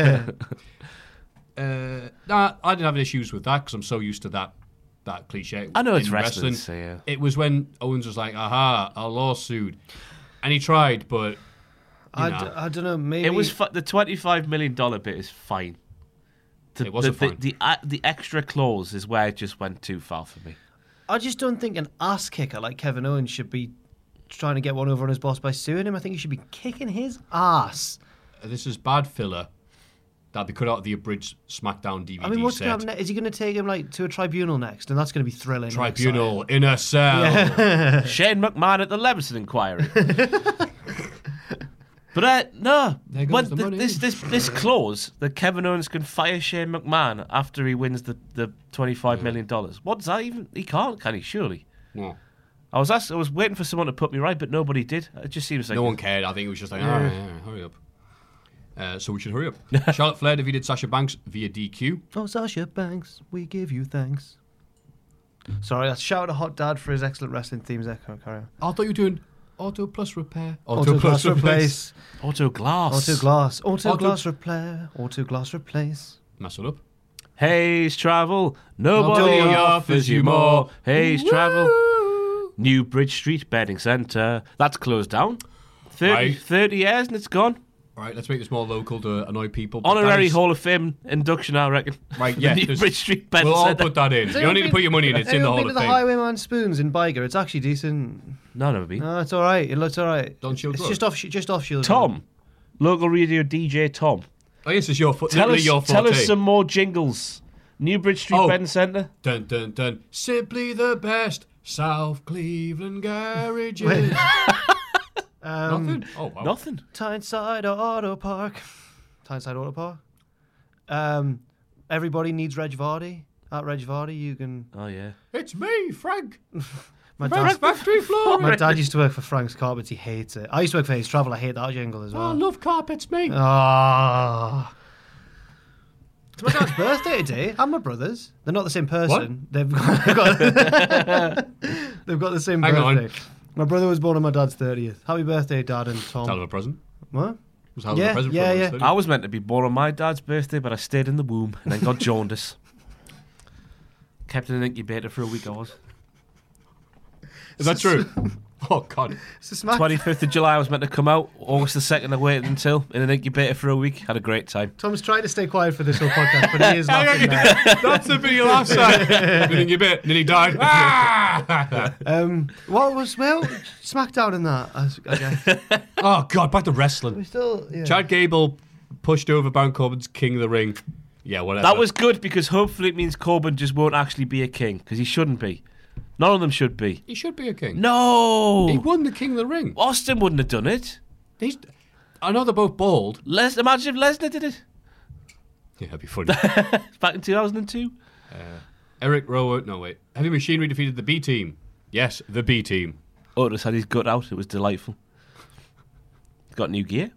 I didn't have any issues with that because I'm so used to that cliche. I know it's wrestling. So yeah. It was when Owens was like, aha, a lawsuit. And he tried, but I don't know, maybe... It was the $25 million bit is fine. It wasn't fine. The extra clause is where it just went too far for me. I just don't think an ass kicker like Kevin Owens should be trying to get one over on his boss by suing him. I think he should be kicking his ass. This is bad filler. That'll be cut out of the abridged SmackDown DVD set. I mean, what's going to happen? Is he going to take him to a tribunal next? And that's going to be thrilling. Tribunal in a cell. Yeah. Shane McMahon at the Leveson inquiry. But no, this clause that Kevin Owens can fire Shane McMahon after he wins the $25 million. What does that even? He can't, can he? Surely. No. I was waiting for someone to put me right, but nobody did. It just seems like no one cared. I think it was just like, hurry up. So we should hurry up. Charlotte Flair defeated Sasha Banks via DQ. Oh, Sasha Banks, we give you thanks. Sorry, that's shout out to Hot Dad for his excellent wrestling themes there. Carry on. I thought you were doing Auto Plus Repair. Auto Plus Replace. Auto Glass. Auto Glass. Auto Glass Repair. Auto Glass Replace. Mess it up. Hayes Travel. Nobody offers you more. Hayes Travel. New Bridge Street Betting Centre. That's closed down. 30 years and it's gone. All right, let's make this more local to annoy people. Honorary Hall of Fame induction, I reckon. Right, yeah. The Bridge Street Ben We'll all Centre. put that in. You don't need to put your money in. It's in the Hall of the Fame. Highwayman Spoons in Biggar. It's actually decent. No, never been. No, it's all right. It looks all right. Don't Shield It's Road. just off Shield Road. Tom, local radio DJ Tom. Oh, yes, it's your foot. Tell Your us forte. some more jingles. New Bridge Street Oh. Ben Centre. Dun, dun, dun. Simply the best. South Cleveland garages. Nothing? Oh, wow. Nothing. Tyneside Auto Park. Everybody needs Reg Vardy. At Reg Vardy, you can. Oh, yeah. It's me, Frank. My Frank's dad, Factory Floor. my dad used to work for Frank's Carpets. He hates it. I used to work for Hayes Travel. I hate that jingle as Oh, well. love carpets, me. Ah. It's my dad's birthday today, and my brother's. They're not the same person. They've got they've got the same Hang on. birthday. My brother was born on my dad's 30th. Happy birthday, Dad and Tom. Hell of a present. What? It was a hell of Yeah, a present yeah, for yeah. us, I was meant to be born on my dad's birthday, but I stayed in the womb and then got jaundice. Kept in an incubator for a week, I was. Is that true? Oh, God. It's a smack. 25th of July, I was meant to come out. August the 2nd, I waited until in an incubator for a week. Had a great time. Tom's trying to stay quiet for this whole podcast, but he is laughing now. That's the video last time. Didn't you bet? Nearly died. Ah! What was SmackDown in that? I guess. Oh, God. Back to wrestling. We still, yeah. Chad Gable pushed over Baron Corbin's King of the Ring. Yeah, whatever. That was good because hopefully it means Corbin just won't actually be a king because he shouldn't be. None of them should be. He should be a king. No! He won the King of the Ring. Austin wouldn't have done it. I know they're both bald. Imagine if Lesnar did it. Yeah, that'd be funny. Back in 2002. Eric Rowan. No, wait. Heavy Machinery defeated the B Team. Yes, the B Team. Otis had his gut out. It was delightful. Got new gear.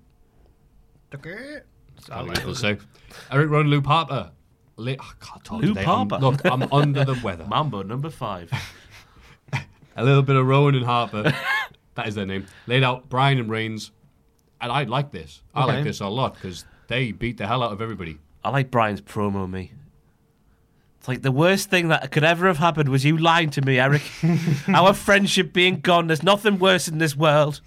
I like to say. Eric Rowan, Luke Harper. I can't talk Luke today. Harper. Look, I'm under the weather. Mambo number 5. A little bit of Rowan and Harper. That is their name. Laid out Bryan and Reigns. And I like this. I like this a lot because they beat the hell out of everybody. I like Brian's promo, me. It's like the worst thing that could ever have happened was you lying to me, Eric. Our friendship being gone. There's nothing worse in this world.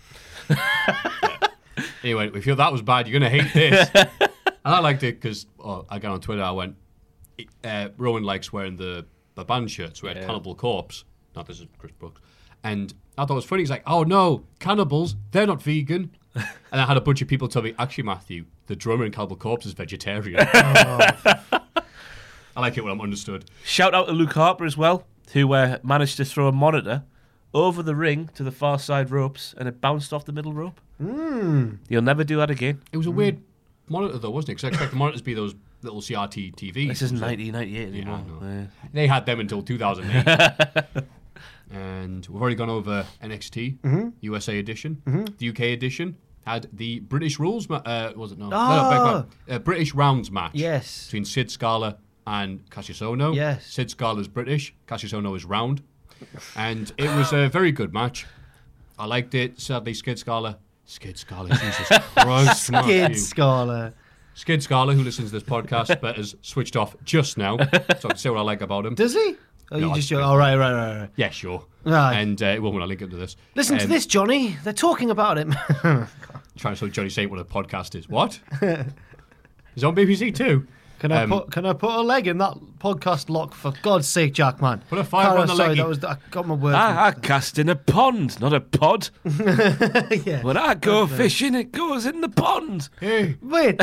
Anyway, if you thought that was bad, you're going to hate this. And I liked it because I got on Twitter, I went, Rowan likes wearing the band shirts, we had Cannibal Corpse. Not this is Chris Brooks. And I thought it was funny. He's like, oh no, cannibals, they're not vegan. And I had a bunch of people tell me, actually, Matthew, the drummer in Cannibal Corpse is vegetarian. I like it when I'm understood. Shout out to Luke Harper as well, who managed to throw a monitor over the ring to the far side ropes and it bounced off the middle rope. You'll never do that again. It was a weird monitor, though, wasn't it? Because I expect the monitors to be those little CRT TVs. This isn't 1998 Yeah, anymore. I know. Yeah. They had them until 2008. And we've already gone over NXT, USA edition. The UK edition had the British rules, was it? No, British rounds match. Yes. Between Sid Scala and Cassius Ohno. Yes. Sid Scala's British, Cassius Ohno is round. And it was a very good match. I liked it. Sadly, Skid Scala, Jesus Christ. Skid Scala. Skid Scala, who listens to this podcast, but has switched off just now, so I can say what I like about him. Does he? Oh, No, you I just think- oh, right. Yeah, sure. Right. And when I link up to this. Listen to this, Johnny. They're talking about him. Trying to show Johnny Saint what a podcast is. What? He's on BBC too. Can I put a leg in that podcast lock for God's sake, Jack, man? Put a fiver on the sorry, leggy. I got my word. I cast in a pond, not a pod. Yeah. When I go fishing, it goes in the pond. Hey, Wait.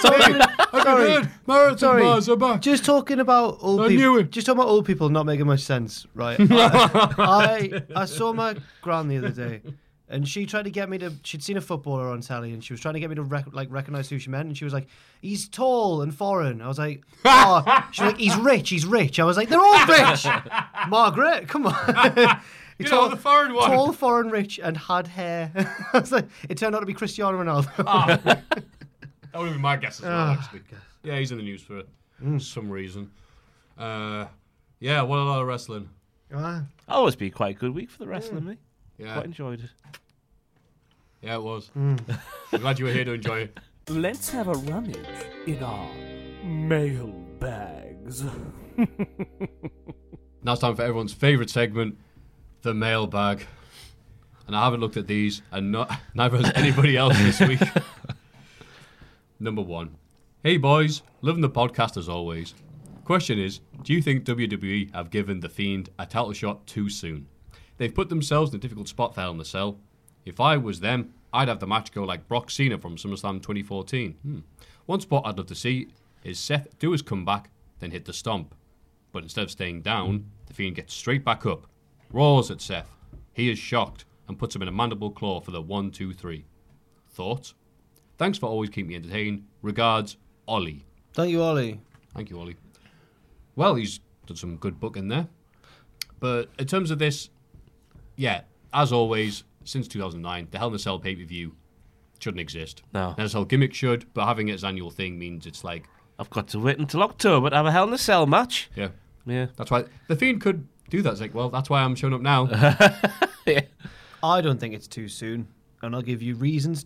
I Sorry. Mars are back. Just talking about old I people. knew it. Just talking about old people not making much sense, right? I saw my gran the other day, and she tried to get me to. She'd seen a footballer on telly, and she was trying to get me to recognize who she meant. And she was like, "He's tall and foreign." I was like, "Oh." She's like, "He's rich." I was like, "They're all rich." Margaret, come on. You know the foreign one. Tall, foreign, rich, and had hair. I was like, it turned out to be Cristiano Ronaldo. That would have been my guess as well, actually. Yeah, he's in the news for some reason. Yeah, what a lot of wrestling. Always been quite a good week for the wrestling, me. Yeah, Quite enjoyed it. yeah, it was. I'm glad you were here to enjoy it. Let's have a rummage in our mail bags. Now it's time for everyone's favourite segment, the mailbag. And I haven't looked at these, and neither has anybody else this week. Number 1. Hey boys, loving the podcast as always. Question is, do you think WWE have given The Fiend a title shot too soon? They've put themselves in a difficult spot for Hell in a Cell. If I was them, I'd have the match go like Brock Cena from SummerSlam 2014. One spot I'd love to see is Seth do his comeback, then hit the stomp. But instead of staying down, The Fiend gets straight back up, roars at Seth. He is shocked and puts him in a mandible claw for the 1, 2, 3. Thoughts? Thanks for always keeping me entertained. Regards, Ollie. Thank you, Ollie. Thank you, Ollie. Well, he's done some good booking there. But in terms of this, yeah, as always, since 2009, the Hell in a Cell pay-per-view shouldn't exist. No. Hell in a Cell gimmick should, but having it as annual thing means it's like... I've got to wait until October to have a Hell in a Cell match. Yeah. Yeah. That's why The Fiend could do that. It's like, well, that's why I'm showing up now. Yeah. I don't think it's too soon, and I'll give you reasons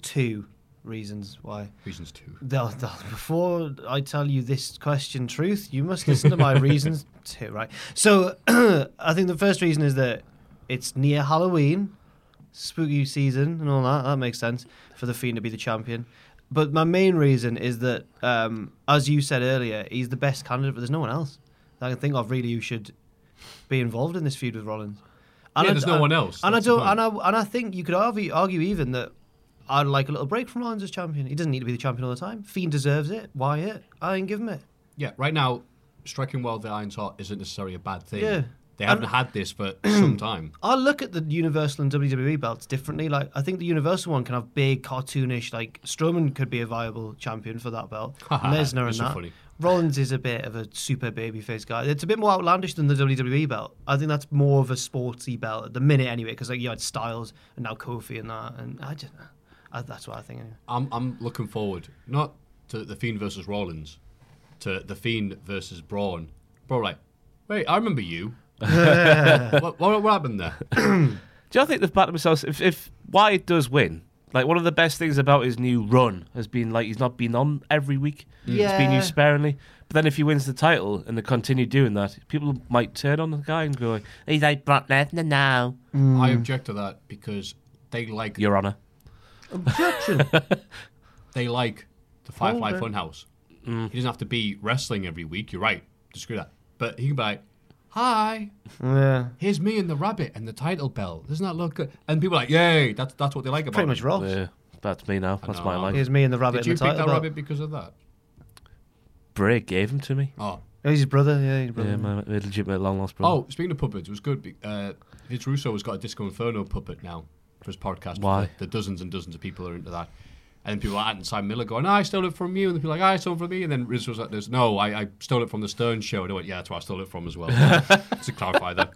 why. Reasons too. Before I tell you this question, truth, you must listen to my reasons too, right? So, I think the first reason is that it's near Halloween, spooky season, and all that. That makes sense for The Fiend to be the champion. But my main reason is that, as you said earlier, he's the best candidate, but there's no one else that I can think of really who should be involved in this feud with Rollins. And there's no one else. And That's the I think you could argue even that I'd like a little break from Rollins as champion. He doesn't need to be the champion all the time. Fiend deserves it. Why it? I ain't give him it. Yeah, right now, striking while the iron's hot isn't necessarily a bad thing. Yeah. They haven't had this for some time. I look at the Universal and WWE belts differently. Like, I think the Universal one can have big, cartoonish, like, Strowman could be a viable champion for that belt. Lesnar and It's so that. funny. Rollins is a bit of a super babyface guy. It's a bit more outlandish than the WWE belt. I think that's more of a sportsy belt at the minute anyway, because like you had Styles and now Kofi and that, and that's what I think anyway. I'm looking forward, not to The Fiend versus Rollins, to The Fiend versus Braun. Bro, like, wait, I remember you. what happened there? Do you think they've backed themselves? If Wyatt does win, like one of the best things about his new run has been like he's not been on every week. Yeah. He's been used sparingly. But then if he wins the title and they continue doing that, people might turn on the guy and go, he's like Brock Lesnar now. I object to that because they like... Your Honour. Objection. They like the Firefly Hold it. Funhouse. He doesn't have to be wrestling every week. You're right. Disagree with that. But he can be like, hi, Yeah. here's me and the rabbit and the title belt. Doesn't that look good? And people are like, yay, that's what they like about Pretty much him. Ross. Yeah, that's me now. That's my know. life. Here's me and the rabbit Did you in the pick title that belt. rabbit because of that? Bray gave him to me. Oh, Oh, he's his brother. Yeah, he's brother. Yeah, my legitimate long lost brother. Oh, speaking of puppets, it was good. Vince Russo has got a Disco Inferno puppet now for his podcast. Why? The dozens and dozens of people are into that. And people like and Simon Miller going, I stole it from you. And the people are like, I stole it from me. And then Russo was like, no, I stole it from the Stern Show. And I went, yeah, that's where I stole it from as well. To clarify that.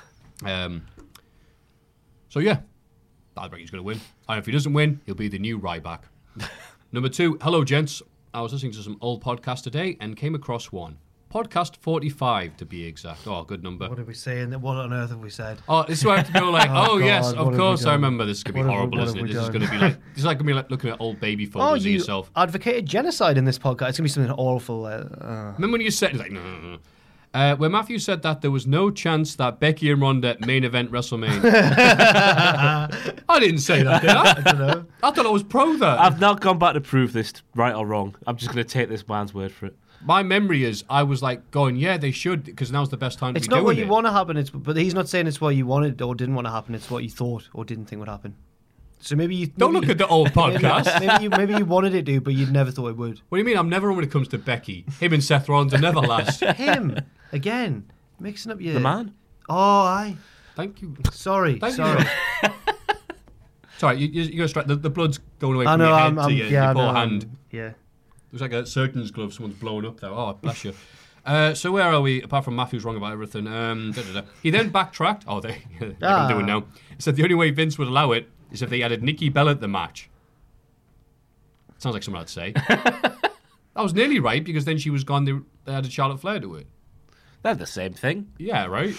So, yeah, I think he's going to win. And if he doesn't win, he'll be the new Ryback. Number 2, hello, gents. I was listening to some old podcasts today and came across one. Podcast 45, to be exact. Oh, good number. What did we say? And what on earth have we said? Oh, this is where I have to go like, Oh, oh, yes, God, of what have we course I done? remember. This is going to be What have horrible, we- isn't it? what This have is we going to be like, this is like going to be like looking at old baby photos of yourself. advocated genocide in this podcast. It's going to be something awful. Remember when you said, it's like, no. Where Matthew said that there was no chance that Becky and Ronda main event WrestleMania. I didn't say that, did I? I don't know. I thought I was pro that. I've not gone back to prove this right or wrong. I'm just going to take this man's word for it. My memory is I was like going, yeah, they should, because now's the best time to It's be not doing what you it. want to happen. But he's not saying it's what you wanted or didn't want to happen. It's what you thought or didn't think would happen. So maybe you Don't look at the old podcast. maybe you wanted it to, but you never thought it would. What do you mean? I'm never when it comes to Becky. Him and Seth Rollins are never last. Him again, mixing up your The man? Oh, aye. Thank you. Sorry. Thank Sorry. you. Sorry, you're going to strike. The blood's going away I from know. your head I'm to your yeah. I poor know, hand. Yeah. Looks like a surgeon's glove. Someone's blown up there. Oh, bless you. So where are we? Apart from Matthew's wrong about everything. He then backtracked. Oh, I'm doing now. He said the only way Vince would allow it is if they added Nikki Bella at the match. Sounds like something I'd say. That was nearly right because then she was gone. They added Charlotte Flair to it. They're the same thing. Yeah, right.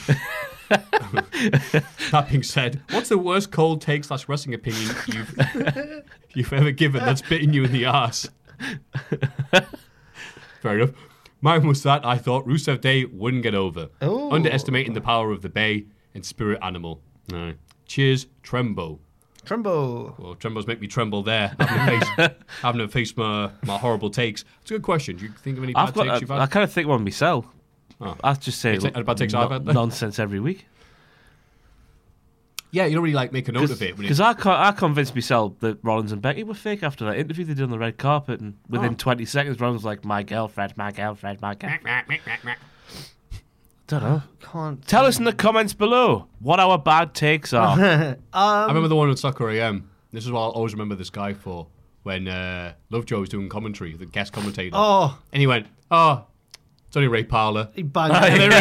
That being said, what's the worst cold take / wrestling opinion you've ever given that's bitten you in the arse? Fair enough. Mine was that I thought Rusev Day wouldn't get over. Oh. Underestimating the power of the Bay and Spirit Animal. No. Cheers, Trembo. Trumbo. Well, trembles make me tremble there, having to face my horrible takes. It's a good question. Do you think of any bad takes you've had? I kind of think one myself. Oh. I just say Bad takes I've had then? nonsense every week. Yeah, you don't really like make a note of it. Because I convinced myself that Rollins and Becky were fake after that interview they did on the red carpet, and within 20 seconds, Rollins was like, my girlfriend. Don't know. Tell us in the comments below what our bad takes are. I remember the one with Soccer AM. This is what I'll always remember this guy for. When Lovejoy was doing commentary, the guest commentator. Oh. And he went, it's only Ray Parler. He banged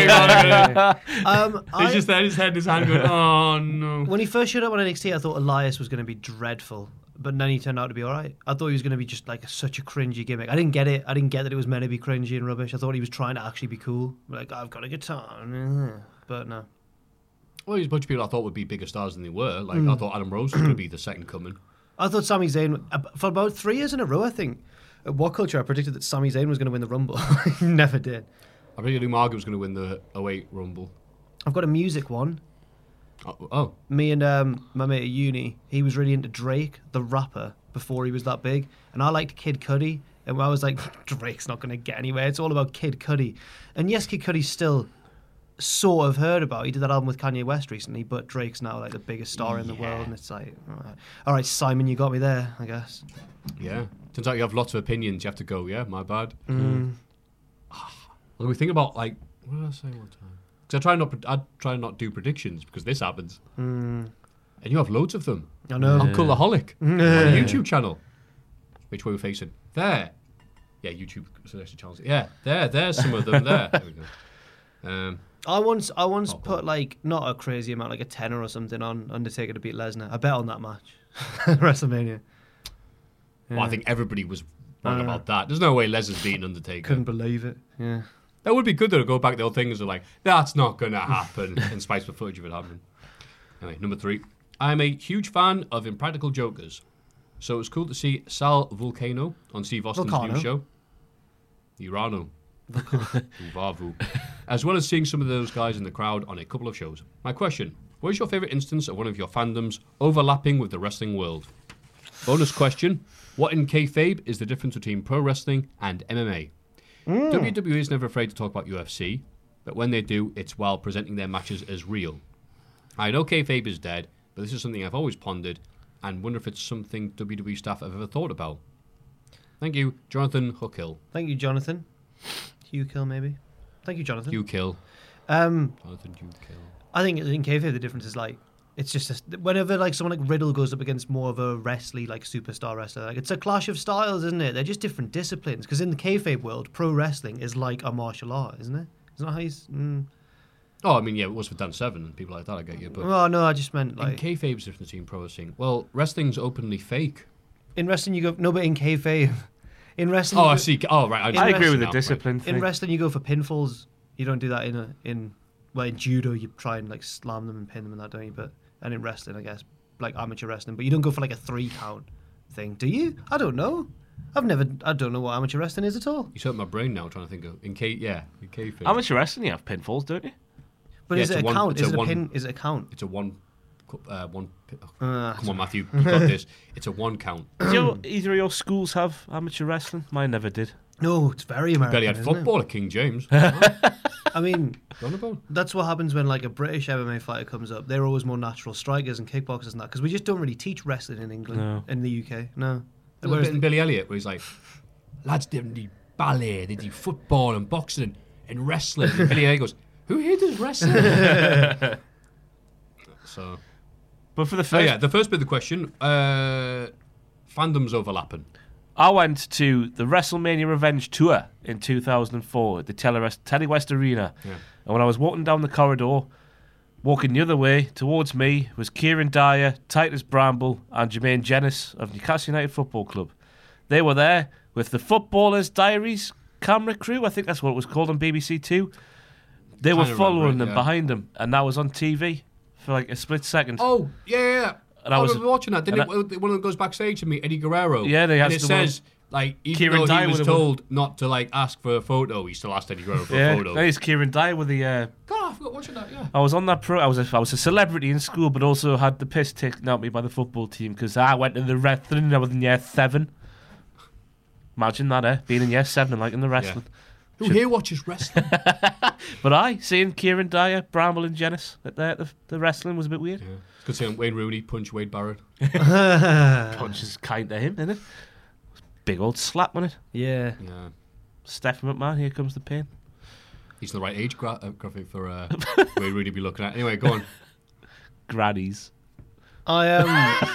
He's just there, his head in his hand going, oh no. When he first showed up on NXT, I thought Elias was going to be dreadful. But then he turned out to be alright. I thought he was going to be just like such a cringy gimmick. I didn't get it. I didn't get that it was meant to be cringy and rubbish. I thought he was trying to actually be cool. Like, I've got a guitar. But no. Well, there's a bunch of people I thought would be bigger stars than they were. Like, I thought Adam Rose was going to be the second coming. I thought Sami Zayn, for about 3 years in a row, I think, at What Culture, I predicted that Sami Zayn was going to win the Rumble. He never did. I predicted Umaga was going to win the 08 Rumble. I've got a music one. Oh. Me and my mate at uni, he was really into Drake, the rapper, before he was that big. And I liked Kid Cudi. And I was like, Drake's not going to get anywhere. It's all about Kid Cudi. And yes, Kid Cudi's still sort of heard about. He did that album with Kanye West recently, but Drake's now like the biggest star in the world. And it's like, all right, Simon, you got me there, I guess. Yeah. Turns out you have lots of opinions. You have to go, yeah, my bad. Well, we think about, like, what did I say one time? Because I try not do predictions because this happens. And you have loads of them. I know. I'm Cultaholic on the YouTube channel. Which way we're facing? There. Yeah, YouTube suggested channels. Yeah, there's some of them there. There we go. I once put like not a crazy amount, like a tenner or something on Undertaker to beat Lesnar. I bet on that match, WrestleMania. Well, I think everybody was wrong about that. There's no way Lesnar's beating Undertaker. Couldn't believe it. Yeah, that would be good though to go back to the old things of like that's not going to happen and spice the footage of it happening. Anyway, number 3. I'm a huge fan of Impractical Jokers, so it was cool to see Sal Vulcano on Steve Austin's new show. Urano. Uvavu. As well as seeing some of those guys in the crowd on a couple of shows. My question, what is your favourite instance of one of your fandoms overlapping with the wrestling world? Bonus question, what in kayfabe is the difference between pro wrestling and MMA? WWE is never afraid to talk about UFC, but when they do, it's while presenting their matches as real. I know kayfabe is dead, but this is something I've always pondered and wonder if it's something WWE staff have ever thought about. Thank you, Jonathan Hookhill. Thank you, Jonathan. Hugh Kill, maybe. Thank you, Jonathan. Hugh Kill. Jonathan Hugh Kill. I think in kayfabe the difference is like it's just whenever like someone like Riddle goes up against more of a wrestly like superstar wrestler, like it's a clash of styles, isn't it? They're just different disciplines. Because in the kayfabe world, pro wrestling is like a martial art, isn't it? Isn't that how you? Oh, I mean, yeah, it was for Dan Severn and people like that. I get you, but well, no, I just meant like in kayfabe's different between pro wrestling. Well, wrestling's openly fake. In wrestling, you go no, but in kayfabe. In wrestling, I see. Oh, right. I agree with the discipline thing. In wrestling, you go for pinfalls. You don't do that in judo. You try and like slam them and pin them and that, don't you? And in wrestling, I guess, like amateur wrestling, but you don't go for like a 3 count thing, do you? I don't know. I don't know what amateur wrestling is at all. You hurt my brain now trying to think of in kayfabe. Amateur wrestling, you have pinfalls, don't you? But is it a count? Is it a pin? Is it a count? It's a one. Come on, Matthew, you got this. It's a 1 count. Do either of your schools have amateur wrestling? Mine never did. No, it's very American. Barely had football at King James. I mean, that's what happens when like a British MMA fighter comes up. They're always more natural strikers and kickboxers and that because we just don't really teach wrestling in England, in the UK. No. Whereas in Billy Elliot, where he's like, lads didn't do ballet, they do football and boxing and wrestling. And Billy Elliot goes, who here does wrestling? So. But for the first... the first bit of the question, fandoms overlapping. I went to the WrestleMania Revenge Tour in 2004 at the Telewest Arena. Yeah. And when I was walking down the corridor, walking the other way, towards me was Kieran Dyer, Titus Bramble and Jermaine Jenis of Newcastle United Football Club. They were there with the Footballers' Diaries camera crew, I think that's what it was called on BBC Two. They were following them behind them, and that was on TV for like a split second. Oh, yeah. And I was watching that. Didn't it, one of them goes backstage to meet Eddie Guerrero. Yeah, they asked him. And it says, like, even though he was told not to, like, ask for a photo, he still asked Eddie Guerrero for a photo. That is Kieran Dyer with the... God, forgot watching that. Yeah. I was on that I was a celebrity in school, but also had the piss taken out of me by the football team because I went to the wrestling and I was in year 7. Imagine that, being in year 7 and liking the wrestling. Who here watches wrestling? But seeing Kieran Dyer, Bramble and Jennings at the wrestling was a bit weird. Yeah. Good seeing Wayne Rooney punch Wade Barrett. Punch is kind to him, isn't it? Big old slap on it. Yeah. Stephen McMahon, here comes the pain. He's the right age graphic for Wayne Rooney to be looking at. Anyway, go on. Grannies. I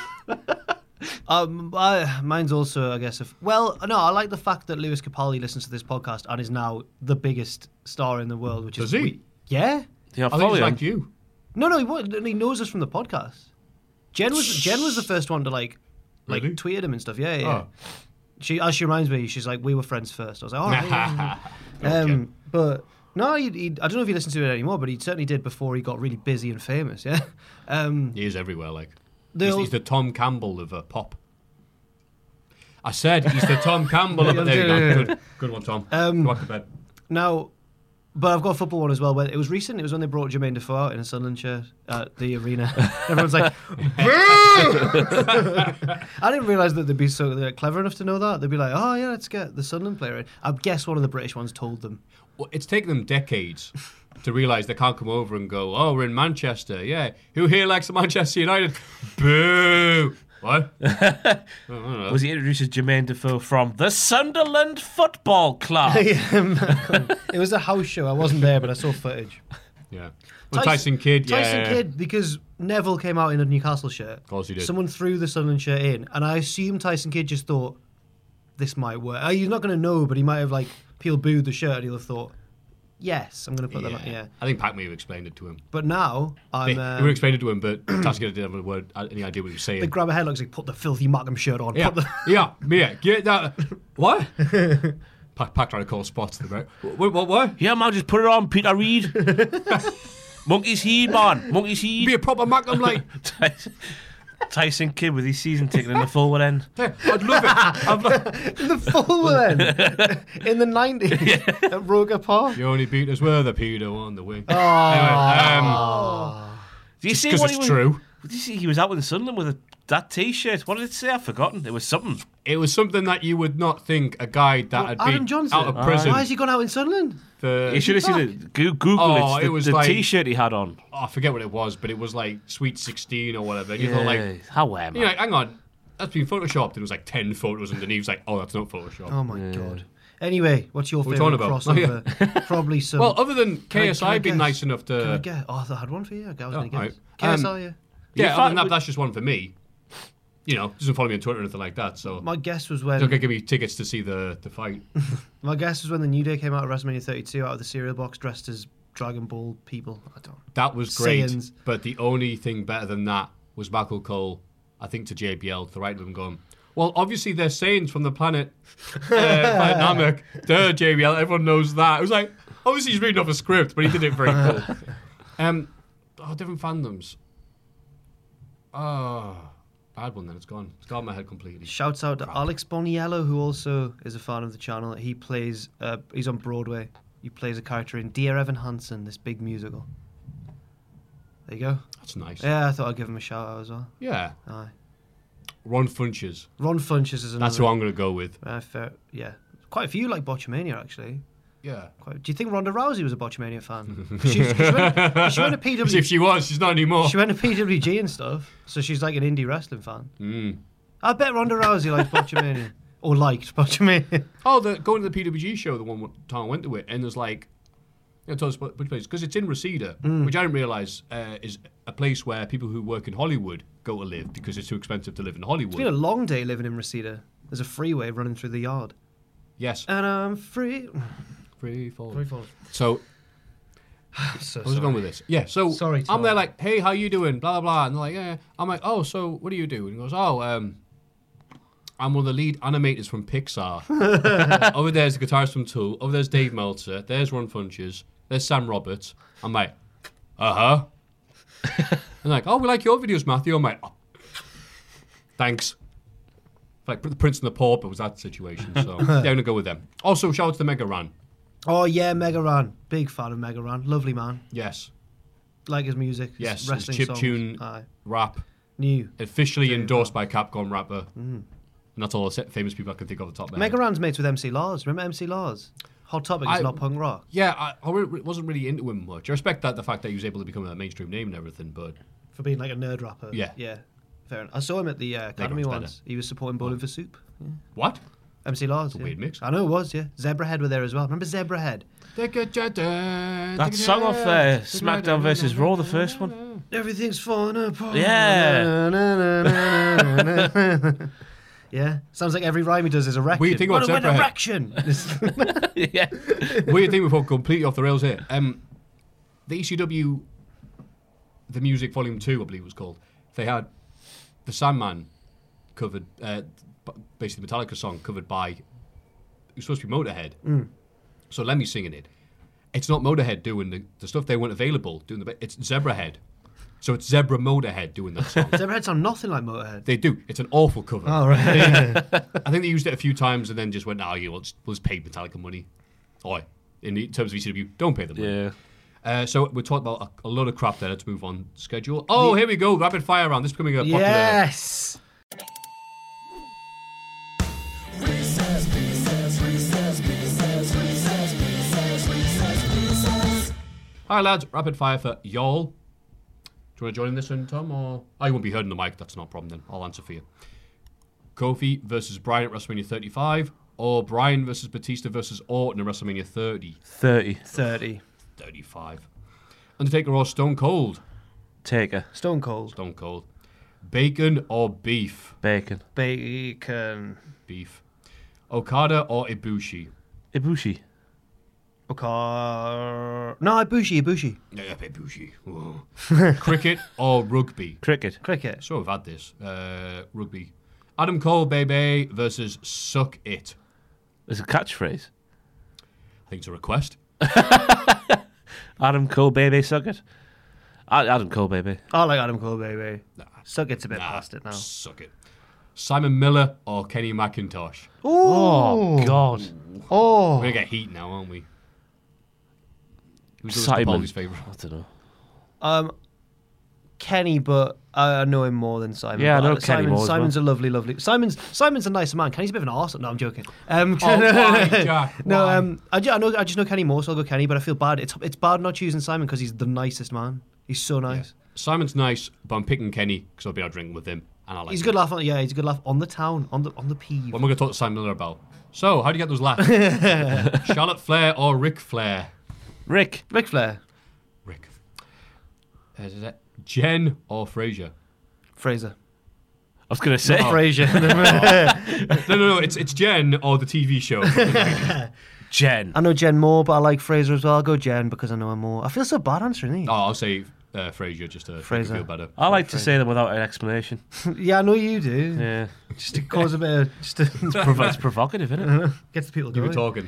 mine's also, I guess, I like the fact that Lewis Capaldi listens to this podcast and is now the biggest star in the world. Which Does is he? Yeah. Yeah, I think he's like you. No, he knows us from the podcast. Jen was the first one to Really? tweet him and stuff. Yeah. Oh. She reminds me, she's like, we were friends first. I was like, all right. Okay. But no, I don't know if he listens to it anymore, but he certainly did before he got really busy and famous. Yeah. He is everywhere. Like he's the Tom Campbell of pop. I said he's the Tom Campbell of. There you go. Good one, Tom. Go back to bed. Now, but I've got a football one as well. It was recent. It was when they brought Jermaine Defoe out in a Sunderland shirt at the arena. Everyone's like, boo! I didn't realise that they'd be so clever enough to know that. They'd be like, oh yeah, let's get the Sunderland player in. I guess one of the British ones told them. Well, it's taken them decades to realise they can't come over and go, oh, we're in Manchester. Yeah. Who here likes the Manchester United? Boo! What? Was he introduced as Jermaine Defoe from the Sunderland Football Club? It was a house show. I wasn't there, but I saw footage. Yeah. Well, Tyson Kidd, yeah. Tyson Kidd, because Neville came out in a Newcastle shirt. Of course he did. Someone threw the Sunderland shirt in, and I assume Tyson Kidd just thought, this might work. He's not going to know, but he might have people booed the shirt, and he'll have thought, yes, I'm going to put that on. Yeah. I think Pac may have explained it to him. But now, He would have explained it to him, but Tyson Kidd didn't have any idea what he was saying. they grab a headlock, like, put the filthy Markham shirt on. Yeah, Put the yeah, get that. What? Pac trying to call spots to the right. What? Yeah, man, just put it on, Peter Reid. Monkey's heed, man. Monkey's heed. Be a proper Markham, like. Tyson Kidd with his season ticket in the forward end. I'd love it. the forward end in the 90s at Roger Park. The only beaters were the pedo on the wing. Oh. Anyway, Do you see because what it's he was? true. Did you see he was out with Sunderland with that T-shirt? What did it say? I've forgotten. It was something. It was something that you would not think a guy that had Adam been Johnson? out of prison. Why has he gone out in Sunderland? You should have seen it. Google it. It was the like- T-shirt he had on. I forget what it was, but it was like Sweet 16 or whatever. And you thought like, how man. you're like, hang on, that's been photoshopped. And it was like 10 photos underneath. It was like, oh, that's not photoshopped. Oh my god. Anyway, what's your What favourite are you on about? crossover? Probably some. Well, other than Can I KSI being guess? nice enough Can I to... guess? Oh, I had one for you. I was going to right. guess. KSI, yeah. Yeah, You other than thought- that's just one for me. You know, doesn't follow me on Twitter or anything like that, so... My guess was He's not going to when give me tickets to see the fight. my guess was when the New Day came out of WrestleMania 32 out of the cereal box dressed as Dragon Ball people. I don't. That was great, Saiyans. but the only thing better than that was Michael Cole, I think, to JBL, to the right of him going, well, obviously they're Saiyans from the planet Namek. Duh, JBL, everyone knows that. It was like, obviously he's reading off a script, but he did it very cool. Different fandoms. Bad one then, it's gone. It's gone in my head completely. Shouts out to Alex Boniello, who also is a fan of the channel. He plays. He's on Broadway. He plays a character in Dear Evan Hansen, this big musical. There you go. That's nice. Yeah, I thought I'd give him a shout out as well. Yeah. Aye. Ron Funches. Ron Funches is another. That's who I'm going to go with. Fair, yeah. Quite a few like Botchamania, actually. Yeah. Do you think Ronda Rousey was a Botchamania fan? she went to PWG. If she was, she's not anymore. She went to PWG and stuff, so she's like an indie wrestling fan. Mm. I bet Ronda Rousey likes Botchamania. Or liked Botchamania. Oh, going to the PWG show, the one Tom went to it, and there's like, because it's in Reseda, which I didn't realise is a place where people who work in Hollywood go to live because it's too expensive to live in Hollywood. It's been a long day living in Reseda. There's a freeway running through the yard. Yes. And I'm free. Free fall. So So, I was going with this. Yeah, so Sorry, Tom. I'm there like, hey, how you doing? Blah, blah, blah. And they're like, yeah. I'm like, oh, so what do you do? And he goes, oh, I'm one of the lead animators from Pixar. Over there's the guitarist from Tool. Over there's Dave Meltzer. There's Ron Funches. There's Sam Roberts. I'm like, uh-huh. And like, oh, we like your videos, Matthew. I'm like, oh, thanks. Like, the Prince and the Pauper was that situation. So, yeah, I'm going to go with them. Also, shout out to the Mega Ran. Oh yeah, Mega Ran. Big fan of Mega Ran. Lovely man. Yes. Like his music. his Yes. His wrestling songs. chiptune Aye. rap. New. Officially endorsed by Capcom rapper. And that's all the famous people I can think of off the top of my head. Mega Ran's mates with MC Lars. Remember MC Lars? Hot Topic is not punk rock. Yeah, I wasn't really into him much. I respect the fact that he was able to become a mainstream name and everything, but For being like a nerd rapper. Yeah. Yeah. Fair enough. I saw him at the Academy Ran's once. He was supporting Bowling for Soup. what? MC Lars. a weird mix. I know it was, yeah. Zebrahead were there as well. Remember Zebrahead? That That song off SmackDown versus Raw, the first one. Everything's falling apart. Yeah. Yeah. Sounds like every rhyme he does is a record. Weird thing about What an Zebrahead. erection. Yeah. Weird thing before completely off the rails here. The ECW, the Music Volume 2, I believe it was called. They had the Sandman covered, basically the Metallica song covered by, it was supposed to be Motorhead. So Lemmy's singing it. It's not Motorhead doing the stuff they weren't available doing it's Zebrahead. So it's Zebra Motorhead doing that song. Zebrahead sound nothing like Motorhead. They do. It's an awful cover. Oh, right. I think they used it a few times and then just went, we'll just pay Metallica money. In terms of ECW, don't pay them money. Yeah. So we're talking about a lot of crap there. Let's move on. Schedule. Oh, here we go. Rapid fire round. This is becoming a popular. Yes. Hi, lads. Rapid fire for y'all. Do you want to join in this one, Tom? Or I won't be heard on the mic. That's not a problem then. I'll answer for you. Kofi versus Bryan at WrestleMania 35, or Bryan versus Batista versus Orton at WrestleMania 30. 30. 35. Undertaker or Stone Cold? Taker. Stone Cold. Stone Cold. Bacon or beef? Bacon. Bacon. Beef. Okada or Ibushi? Ibushi. No, Ibushi. Yeah, Ibushi. Whoa. Cricket or rugby? Cricket. Cricket. So we've had this. Rugby. Adam Cole, baby, versus Suck It. It's a catchphrase. I think it's a request. Adam Cole, baby, suck it. Adam Cole, baby. I like Adam Cole, baby. Suck It's a bit past it now. Suck it. Simon Miller or Kenny McIntosh? Oh, God. Oh. We're going to get heat now, aren't we? Who's Capaldi's favourite? I don't know. Kenny, but I know him more than Simon. Yeah, I But know Kenny more as Simon's well. a lovely. Simon's a nicer man. Kenny's a bit of an arse. No, I'm joking. Why, Jack? No, Why? I just know Kenny more, so I'll go Kenny. But I feel bad. It's bad not choosing Simon because he's the nicest man. He's so nice. Simon's nice, but I'm picking Kenny because I'll be out drinking with him, and I like. He's a him. good laugh. He's a good laugh on the town, on the peeve. What am I going to talk to Simon Miller about? So, how do you get those laughs? Charlotte Flair or Ric Flair? Rick. Ric Flair. Rick. Jen or Frazier? Fraser. I was going to say. Frazier. No. It's Jen or the TV show. Jen. I know Jen more, but I like Fraser as well. I'll go Jen because I know her more. I feel so bad answering these. Oh, I'll say Frazier just to make me Fraser. feel better. I like to say them without an explanation. Yeah, I know you do. Yeah. Just to cause a bit of... Just to It's provocative, isn't it? gets the people You going. were talking.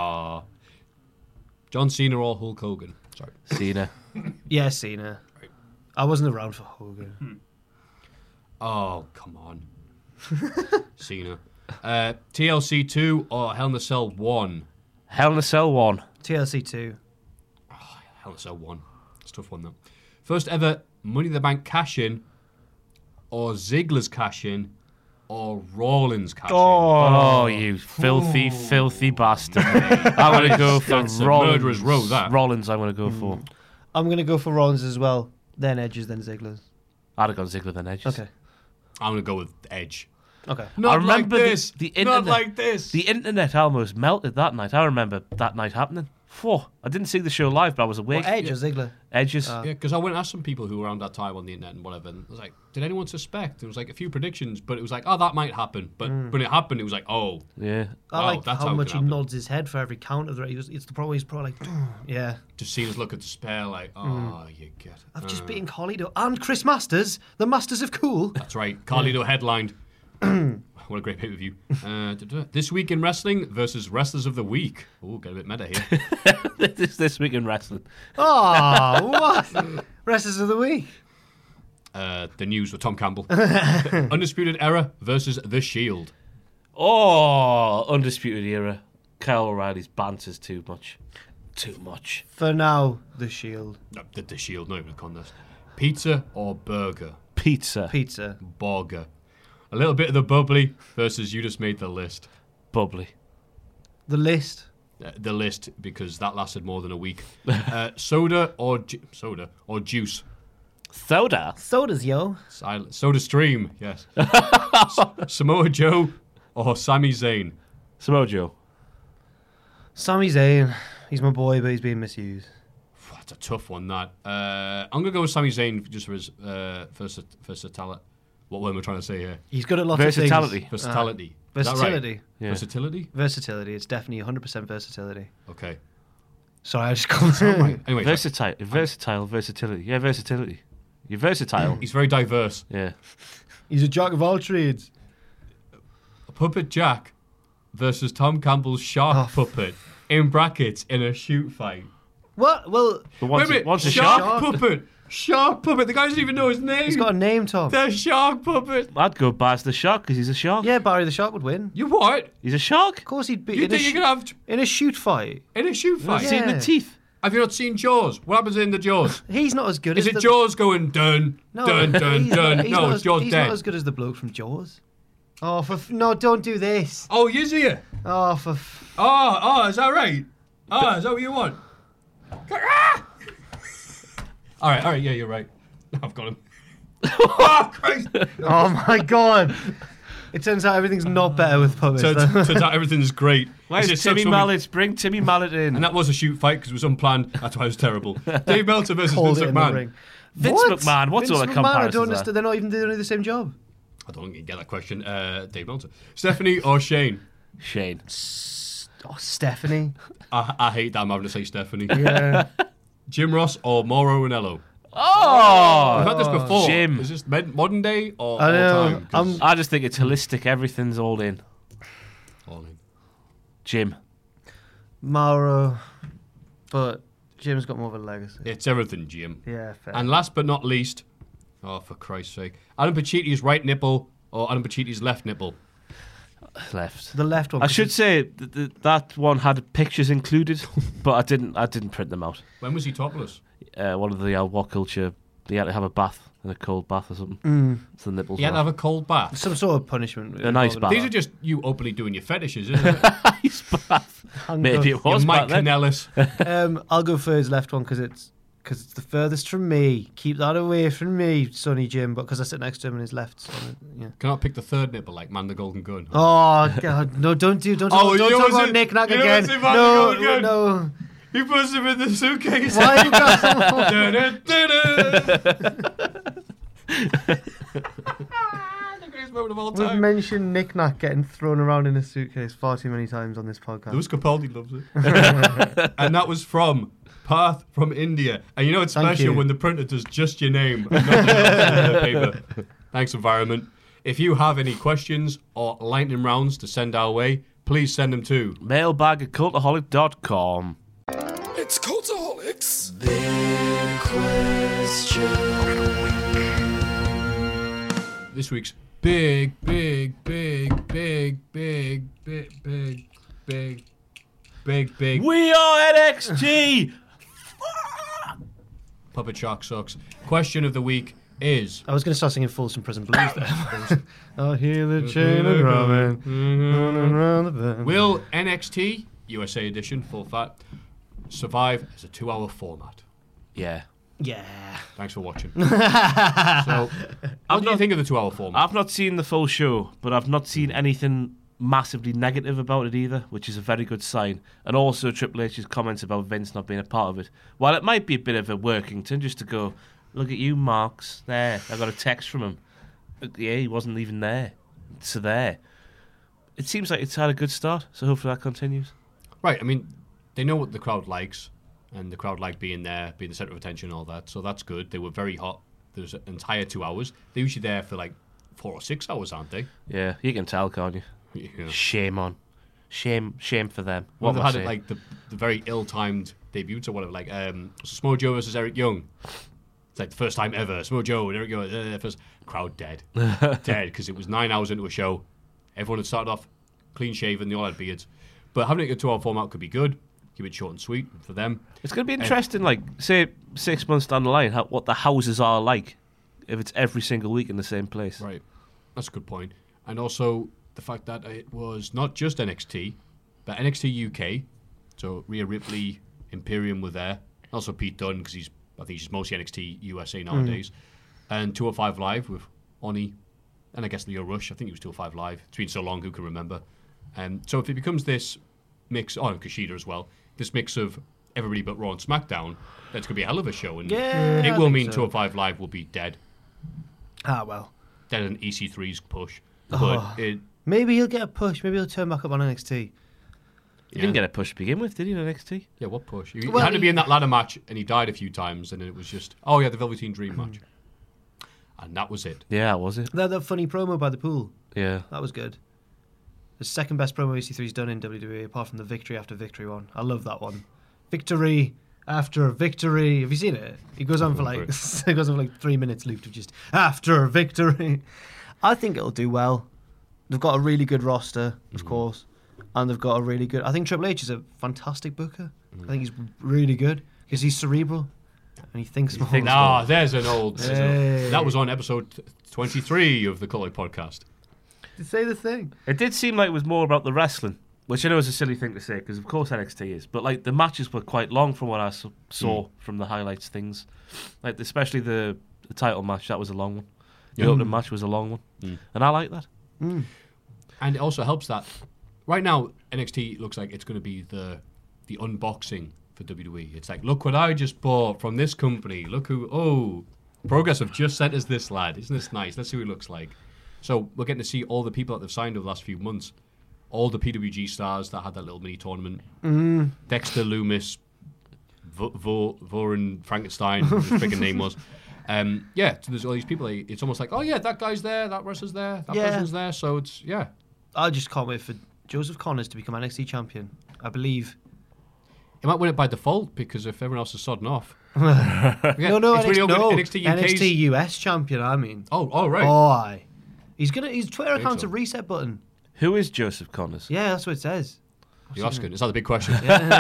John Cena or Hulk Hogan? Sorry. Cena. Yeah, Cena. Right. I wasn't around for Hogan. Oh, come on. Cena. TLC 2 or Hell in a Cell 1? Hell in a Cell 1. TLC 2. Hell in a Cell 1. It's a tough one, though. First ever Money in the Bank cash-in or Ziggler's cash-in or Rollins cash-in? Oh, you filthy, filthy bastard. I'm going to go for That's a Rollins. murderer's row, that. Rollins I'm going to go for. I'm going to go for Rollins as well. Then Edges, then Ziggler's. I'd have gone Ziggler than Edges. Okay. I'm going to go with Edge. Okay. Not I remember like this. the Not internet. like this. The internet almost melted that night. I remember that night happening. Phew. I didn't see the show live, but I was awake. Well, Edge or Ziggler? Edges. Yeah, because I went and asked some people who were around that time on the internet and whatever, and I was like, did anyone suspect? It was like a few predictions, but it was like, oh, that might happen. But when it happened, it was like, oh. Yeah. I Wow, like that's how how it much can he happen. nods his head for every count of the... It's the probably he's probably like... Yeah. To see us look at despair, like, oh, you get it. I've just beaten Carlito and Chris Masters, the Masters of Cool. That's right. Carlito headlined. What a great pay-per-view. This Week in Wrestling versus Wrestlers of the Week. Oh, get a bit meta here. this week in wrestling. Oh, what? Wrestlers of the Week. The News with Tom Campbell. Undisputed Era versus The Shield. Oh, Undisputed Era. Kyle O'Reilly's banter's too much. Too much. For now, the Shield. No, the Shield, not even a contest. Pizza or burger? Pizza. Pizza. Burger. A little bit of the bubbly versus you just made the list. Bubbly. The list. The list, because that lasted more than a week. Soda or juice? Soda. Sodas, yo. Soda Stream, yes. Samoa Joe or Sami Zayn? Samoa Joe. Sami Zayn. He's my boy, but he's being misused. That's a tough one, that. I'm going to go with Sami Zayn just for his versatility. What word am I trying to say here? He's good at lots Versatility. of things. Versatility. Is that right? Versatility. Yeah. Versatility? Versatility. It's definitely 100% versatility. Okay. Sorry, I just called Right. Anyway, Versatility. Yeah, versatility. You're versatile. he's very diverse. Yeah. He's a jack of all trades. Puppet Jack versus Tom Campbell's shark puppet, in brackets, in a shoot fight. What? Well, But Wait a minute, once a shark shark. puppet! Shark puppet! The guy doesn't even know his name! he's got a name, Tom. The shark puppet! I'd go Baz the Shark because he's a shark. Yeah, Barry the Shark would win. You what? He's a shark. Of course he'd be You in a, think you can have in a shoot fight. in a shoot fight? Yeah. Seen the teeth. Have you not seen Jaws? What happens in the Jaws? He's not as good Is as it the... Jaws going dun, No, dun, dun, he's dun? not- he's No, not it's as- Jaws he's dead. not as good as the bloke from Jaws. Oh, no, don't do this. Oh, is he? Oh, Oh, is that right? Oh, is that what you want? All right, yeah, you're right. I've got him. Oh, Christ! oh my God. It turns out everything's not better with puppets. Turns out everything's great. Where's It's just Timmy something- Mallet? Bring Timmy Mallet in. And that was a shoot fight because it was unplanned. That's why it was terrible. Dave Meltzer versus Hold Vince it in the McMahon. ring. Vince What? McMahon. What's all the Vince McMahon, I comparisons don't there? understand. They're not even doing the same job. I don't think you can get that question. Dave Meltzer. Stephanie or Shane? Shane. Oh, Stephanie. I hate that I'm having to say Stephanie. Yeah. Jim Ross or Mauro Ranallo? Oh! We've had this before. Jim. Is this modern day or I all know. time? 'Cause I just think it's holistic. Everything's all in. all in. Jim. Mauro. But Jim's got more of a legacy. It's everything, Jim. Yeah, fair. And last but not least, oh, for Christ's sake, Adam Pacitti's right nipple or Adam Pacitti's left nipple? Left. the left one. I should say that one had pictures included, but I didn't print them out. When was he topless? One of the What Culture, he had to have a bath, in a cold bath or something. So the nipples He had to were- have a cold bath. Some sort of punishment. A nice bath. These are just you openly doing your fetishes, isn't it? Ice bath. Maybe it was You're Mike back then. Kanellis. I'll go for his left one because it's the furthest from me. Keep that away from me, Sonny Jim. But because I sit next to him and his left. So, yeah. Cannot pick the third nipple like Man the Golden Gun. Oh God! No, don't Oh, talk you about wasn't- Nick Nack you again. wasn't Man the No, Golden Gun. no. He puts him in the suitcase. Why you got The greatest moment of all We've time. mentioned Nick Nack getting thrown around in a suitcase far too many times on this podcast. Lewis Capaldi loves it. And that was from Perth, from India. And you know it's Thank special you. when the printer does just your name and nothing else in the paper. Thanks, environment. If you have any questions or lightning rounds to send our way, please send them to Mailbag@cultaholic.com. It's Cultaholics. this week's big We are NXT. Puppet Shark sucks. Question of the week is I was going to start singing Folsom Prison Blues there. I hear the chain a drumming, running round the bend. will NXT USA Edition full fat survive as a 2-hour format? Yeah. Yeah. Thanks for watching. So, what do you think of the 2-hour format? I've not seen the full show, but I've not seen anything massively negative about it either, which is a very good sign. And also Triple H's comments about Vince not being a part of it. While it might be a bit of a Workington just to go, look at you, Marks, there. I got a text from him. Yeah, he wasn't even there. So there. It seems like it's had a good start, so hopefully that continues. Right, I mean, they know what the crowd likes, and the crowd like being there, being the centre of attention and all that, so that's good. They were very hot. There was an entire 2 hours. They're usually there for like 4 or 6 hours, aren't they? Yeah, you can tell, can't you? Yeah. Shame on. Shame for them. Well, What they am I had it saying? like the very ill-timed debuts or whatever, like Samoa Joe versus Eric Young. It's like the first time ever. Samoa Joe and Eric Young, first crowd dead. Dead, because it was 9 hours into a show. Everyone had started off clean-shaven, they all had beards. But having it in a 2-hour format could be good. Keep it short and sweet for them. It's going to be interesting, like, say, 6 months down the line, what the houses are like if it's every single week in the same place. Right. That's a good point. And also the fact that it was not just NXT, but NXT UK. So Rhea Ripley, Imperium were there. Also Pete Dunne, because I think he's mostly NXT USA nowadays. And 205 Live with Oni, and I guess Leo Rush. I think it was 205 Live. It's been so long, who can remember? So if it becomes this mix, and Kushida as well, this mix of everybody but Raw and SmackDown, that's going to be a hell of a show. And it will mean 205 Live will be dead. Ah, well. Dead in EC3's push. But maybe he'll get a push. Maybe he'll turn back up on NXT. He didn't get a push to begin with, did he, in NXT? Yeah, what push? He had to be in that ladder match, and he died a few times, and it was just, the Velveteen Dream match. And that was it. Yeah, was it? That funny promo by the pool. Yeah. That was good. The second best promo EC3's done in WWE, apart from the victory after victory one. I love that one. Victory after victory. Have you seen it? He goes on for like 3 minutes looped of just after victory. I think it'll do well. They've got a really good roster, of course, and they've got a really good. I think Triple H is a fantastic booker. I think he's really good because he's cerebral and he thinks more. There's an old. That was on episode 23 of the Cultic podcast. To say the thing. It did seem like it was more about the wrestling, which I know is a silly thing to say because of course NXT is, but like the matches were quite long from what I saw from the highlights things, like especially the title match. That was a long one. The opening match was a long one, and I like that. And it also helps that right now NXT looks like it's going to be the unboxing for WWE. It's like, look what I just bought from this company. Look who Progress have just sent us this lad. Isn't this nice? Let's see what he looks like. So we're getting to see all the people that they've signed over the last few months. All the PWG stars that had that little mini tournament. Dexter Loomis, Voren Frankenstein, whatever his freaking name was. So there's all these people. It's almost like, that guy's there, that wrestler's there, that person's there. So it's, I just can't wait for Joseph Connors to become NXT champion. I believe. He might win it by default because if everyone else is sodding off. No, NXT UK's... NXT US champion, I mean. Oh, right. Oh, aye. His Twitter account's a reset button. Who is Joseph Connors? Yeah, that's what it says. You're asking. Is that the big question?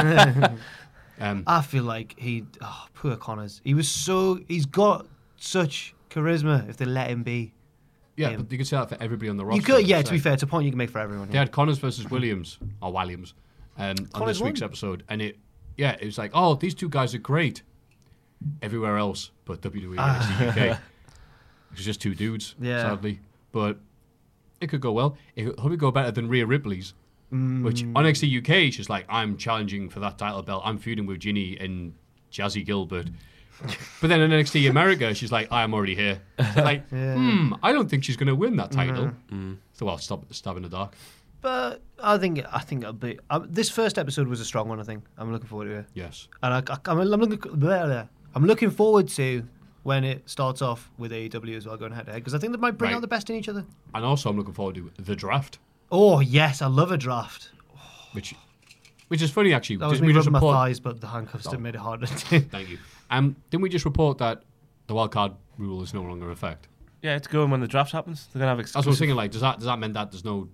I feel like poor Connors. He's got such charisma if they let him be. Yeah, but you can say that for everybody on the roster. You could, to be fair, it's a point you can make for everyone. They had Connors versus Williams, on this week's episode, and it was like, these two guys are great everywhere else but WWE and NXT UK. It's just two dudes, sadly. But it could go well. It could probably go better than Rhea Ripley's, which on NXT UK, she's like, I'm challenging for that title belt. I'm feuding with Ginny and Jazzy Gilbert. But then in NXT America, she's like, I'm already here. Like, I don't think she's going to win that title. So I'll stab in the dark. But I think it'll be. This first episode was a strong one. I think I'm looking forward to it. Yes, and I'm looking forward to when it starts off with AEW as well, going head to head, because I think they might bring out the best in each other. And also, I'm looking forward to the draft. Oh yes, I love a draft. Which is funny actually. That was me rubbing my thighs, but the handcuffs did made it harder to do. Thank you. Didn't we just report that the wildcard rule is no longer in effect? Yeah, it's going when the draft happens. They're gonna have exclusive. That's what I was thinking. Like, does that mean that there's no?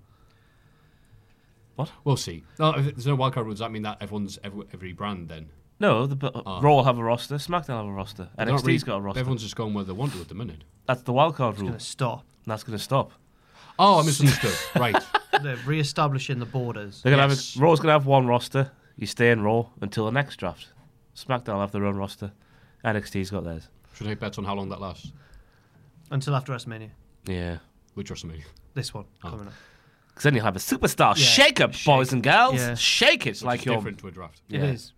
What? We'll see. No, if there's no wildcard rule, does that mean that everyone's every brand then? No, Raw will have a roster. SmackDown will have a roster. NXT's got a roster. Everyone's just going where they want to at the minute. That's the wildcard rule. It's going to stop. That's going to stop. Oh, I misunderstood. Right. They're re-establishing the borders. They're gonna have Raw's going to have one roster. You stay in Raw until the next draft. SmackDown will have their own roster. NXT's got theirs. Should I take bets on how long that lasts? Until after WrestleMania. Yeah. Which WrestleMania? This one coming up. Because then you'll have a superstar shake-up, boys and girls. Yeah. Shake it. Which like is your different to a draft. It is.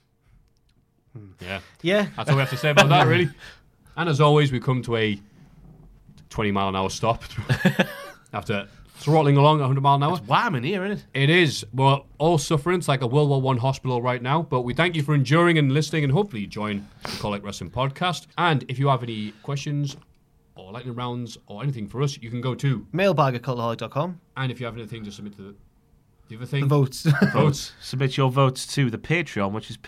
Yeah. Yeah. That's all we have to say about that, really. And as always, we come to a 20-mile-an-hour stop after throttling along 100 mile an hour. It's warm in here, isn't it? It is. We're all suffering. It's like a World War I hospital right now. But we thank you for enduring and listening, and hopefully you join the Cultic Wrestling Podcast. And if you have any questions or lightning rounds or anything for us, you can go to mailbag@cultaholic.com. And if you have anything to submit to the other thing, the votes. Votes. Submit your votes to the Patreon, which is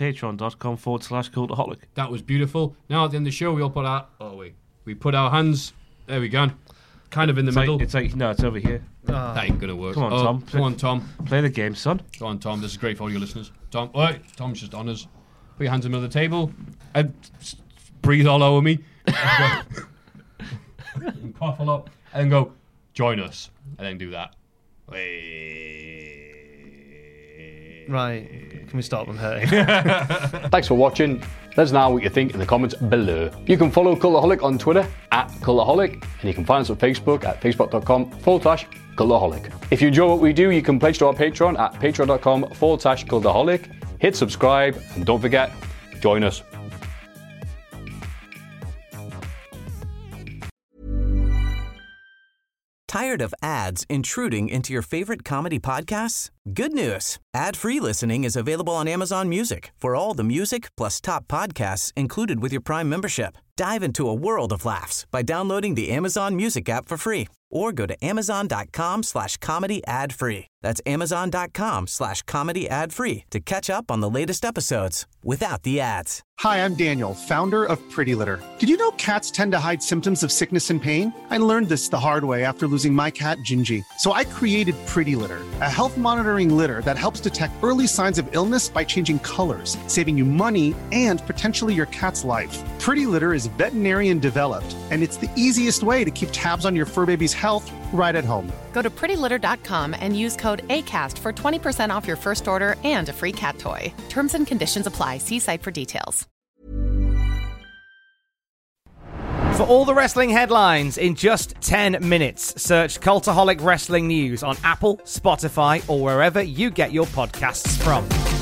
patreon.com/cultaholic. That was beautiful. Now at the end of the show, we all put our we put our hands. There we go. kind of in the middle. It's over here. That ain't gonna work. Come on, Tom. Come on, Tom. Play the game, son. Go on, Tom. This is great for all your listeners. Tom, Tom's just on us. Put your hands in the middle of the table and breathe all over me. And cough a lot, and then go, join us, and then do that. Right. Can we stop them hurting? Thanks for watching. Let us know what you think in the comments below. You can follow Cultaholic on Twitter @Cultaholic, and you can find us on Facebook at facebook.com/Cultaholic. If you enjoy what we do, you can pledge to our Patreon at patreon.com/Cultaholic. Hit subscribe, and don't forget, join us. Tired of ads intruding into your favorite comedy podcasts? Good news. Ad-free listening is available on Amazon Music for all the music plus top podcasts included with your Prime membership. Dive into a world of laughs by downloading the Amazon Music app for free or go to amazon.com/comedy ad-free. That's amazon.com/comedy ad-free to catch up on the latest episodes without the ads. Hi, I'm Daniel, founder of Pretty Litter. Did you know cats tend to hide symptoms of sickness and pain? I learned this the hard way after losing my cat, Gingy. So I created Pretty Litter, a health monitoring litter that helps detect early signs of illness by changing colors, saving you money and potentially your cat's life. Pretty Litter is veterinarian developed, and it's the easiest way to keep tabs on your fur baby's health right at home. Go to prettylitter.com and use code ACAST for 20% off your first order and a free cat toy. Terms and conditions apply. See site for details. For all the wrestling headlines in just 10 minutes, search Cultaholic Wrestling News on Apple, Spotify, or wherever you get your podcasts from.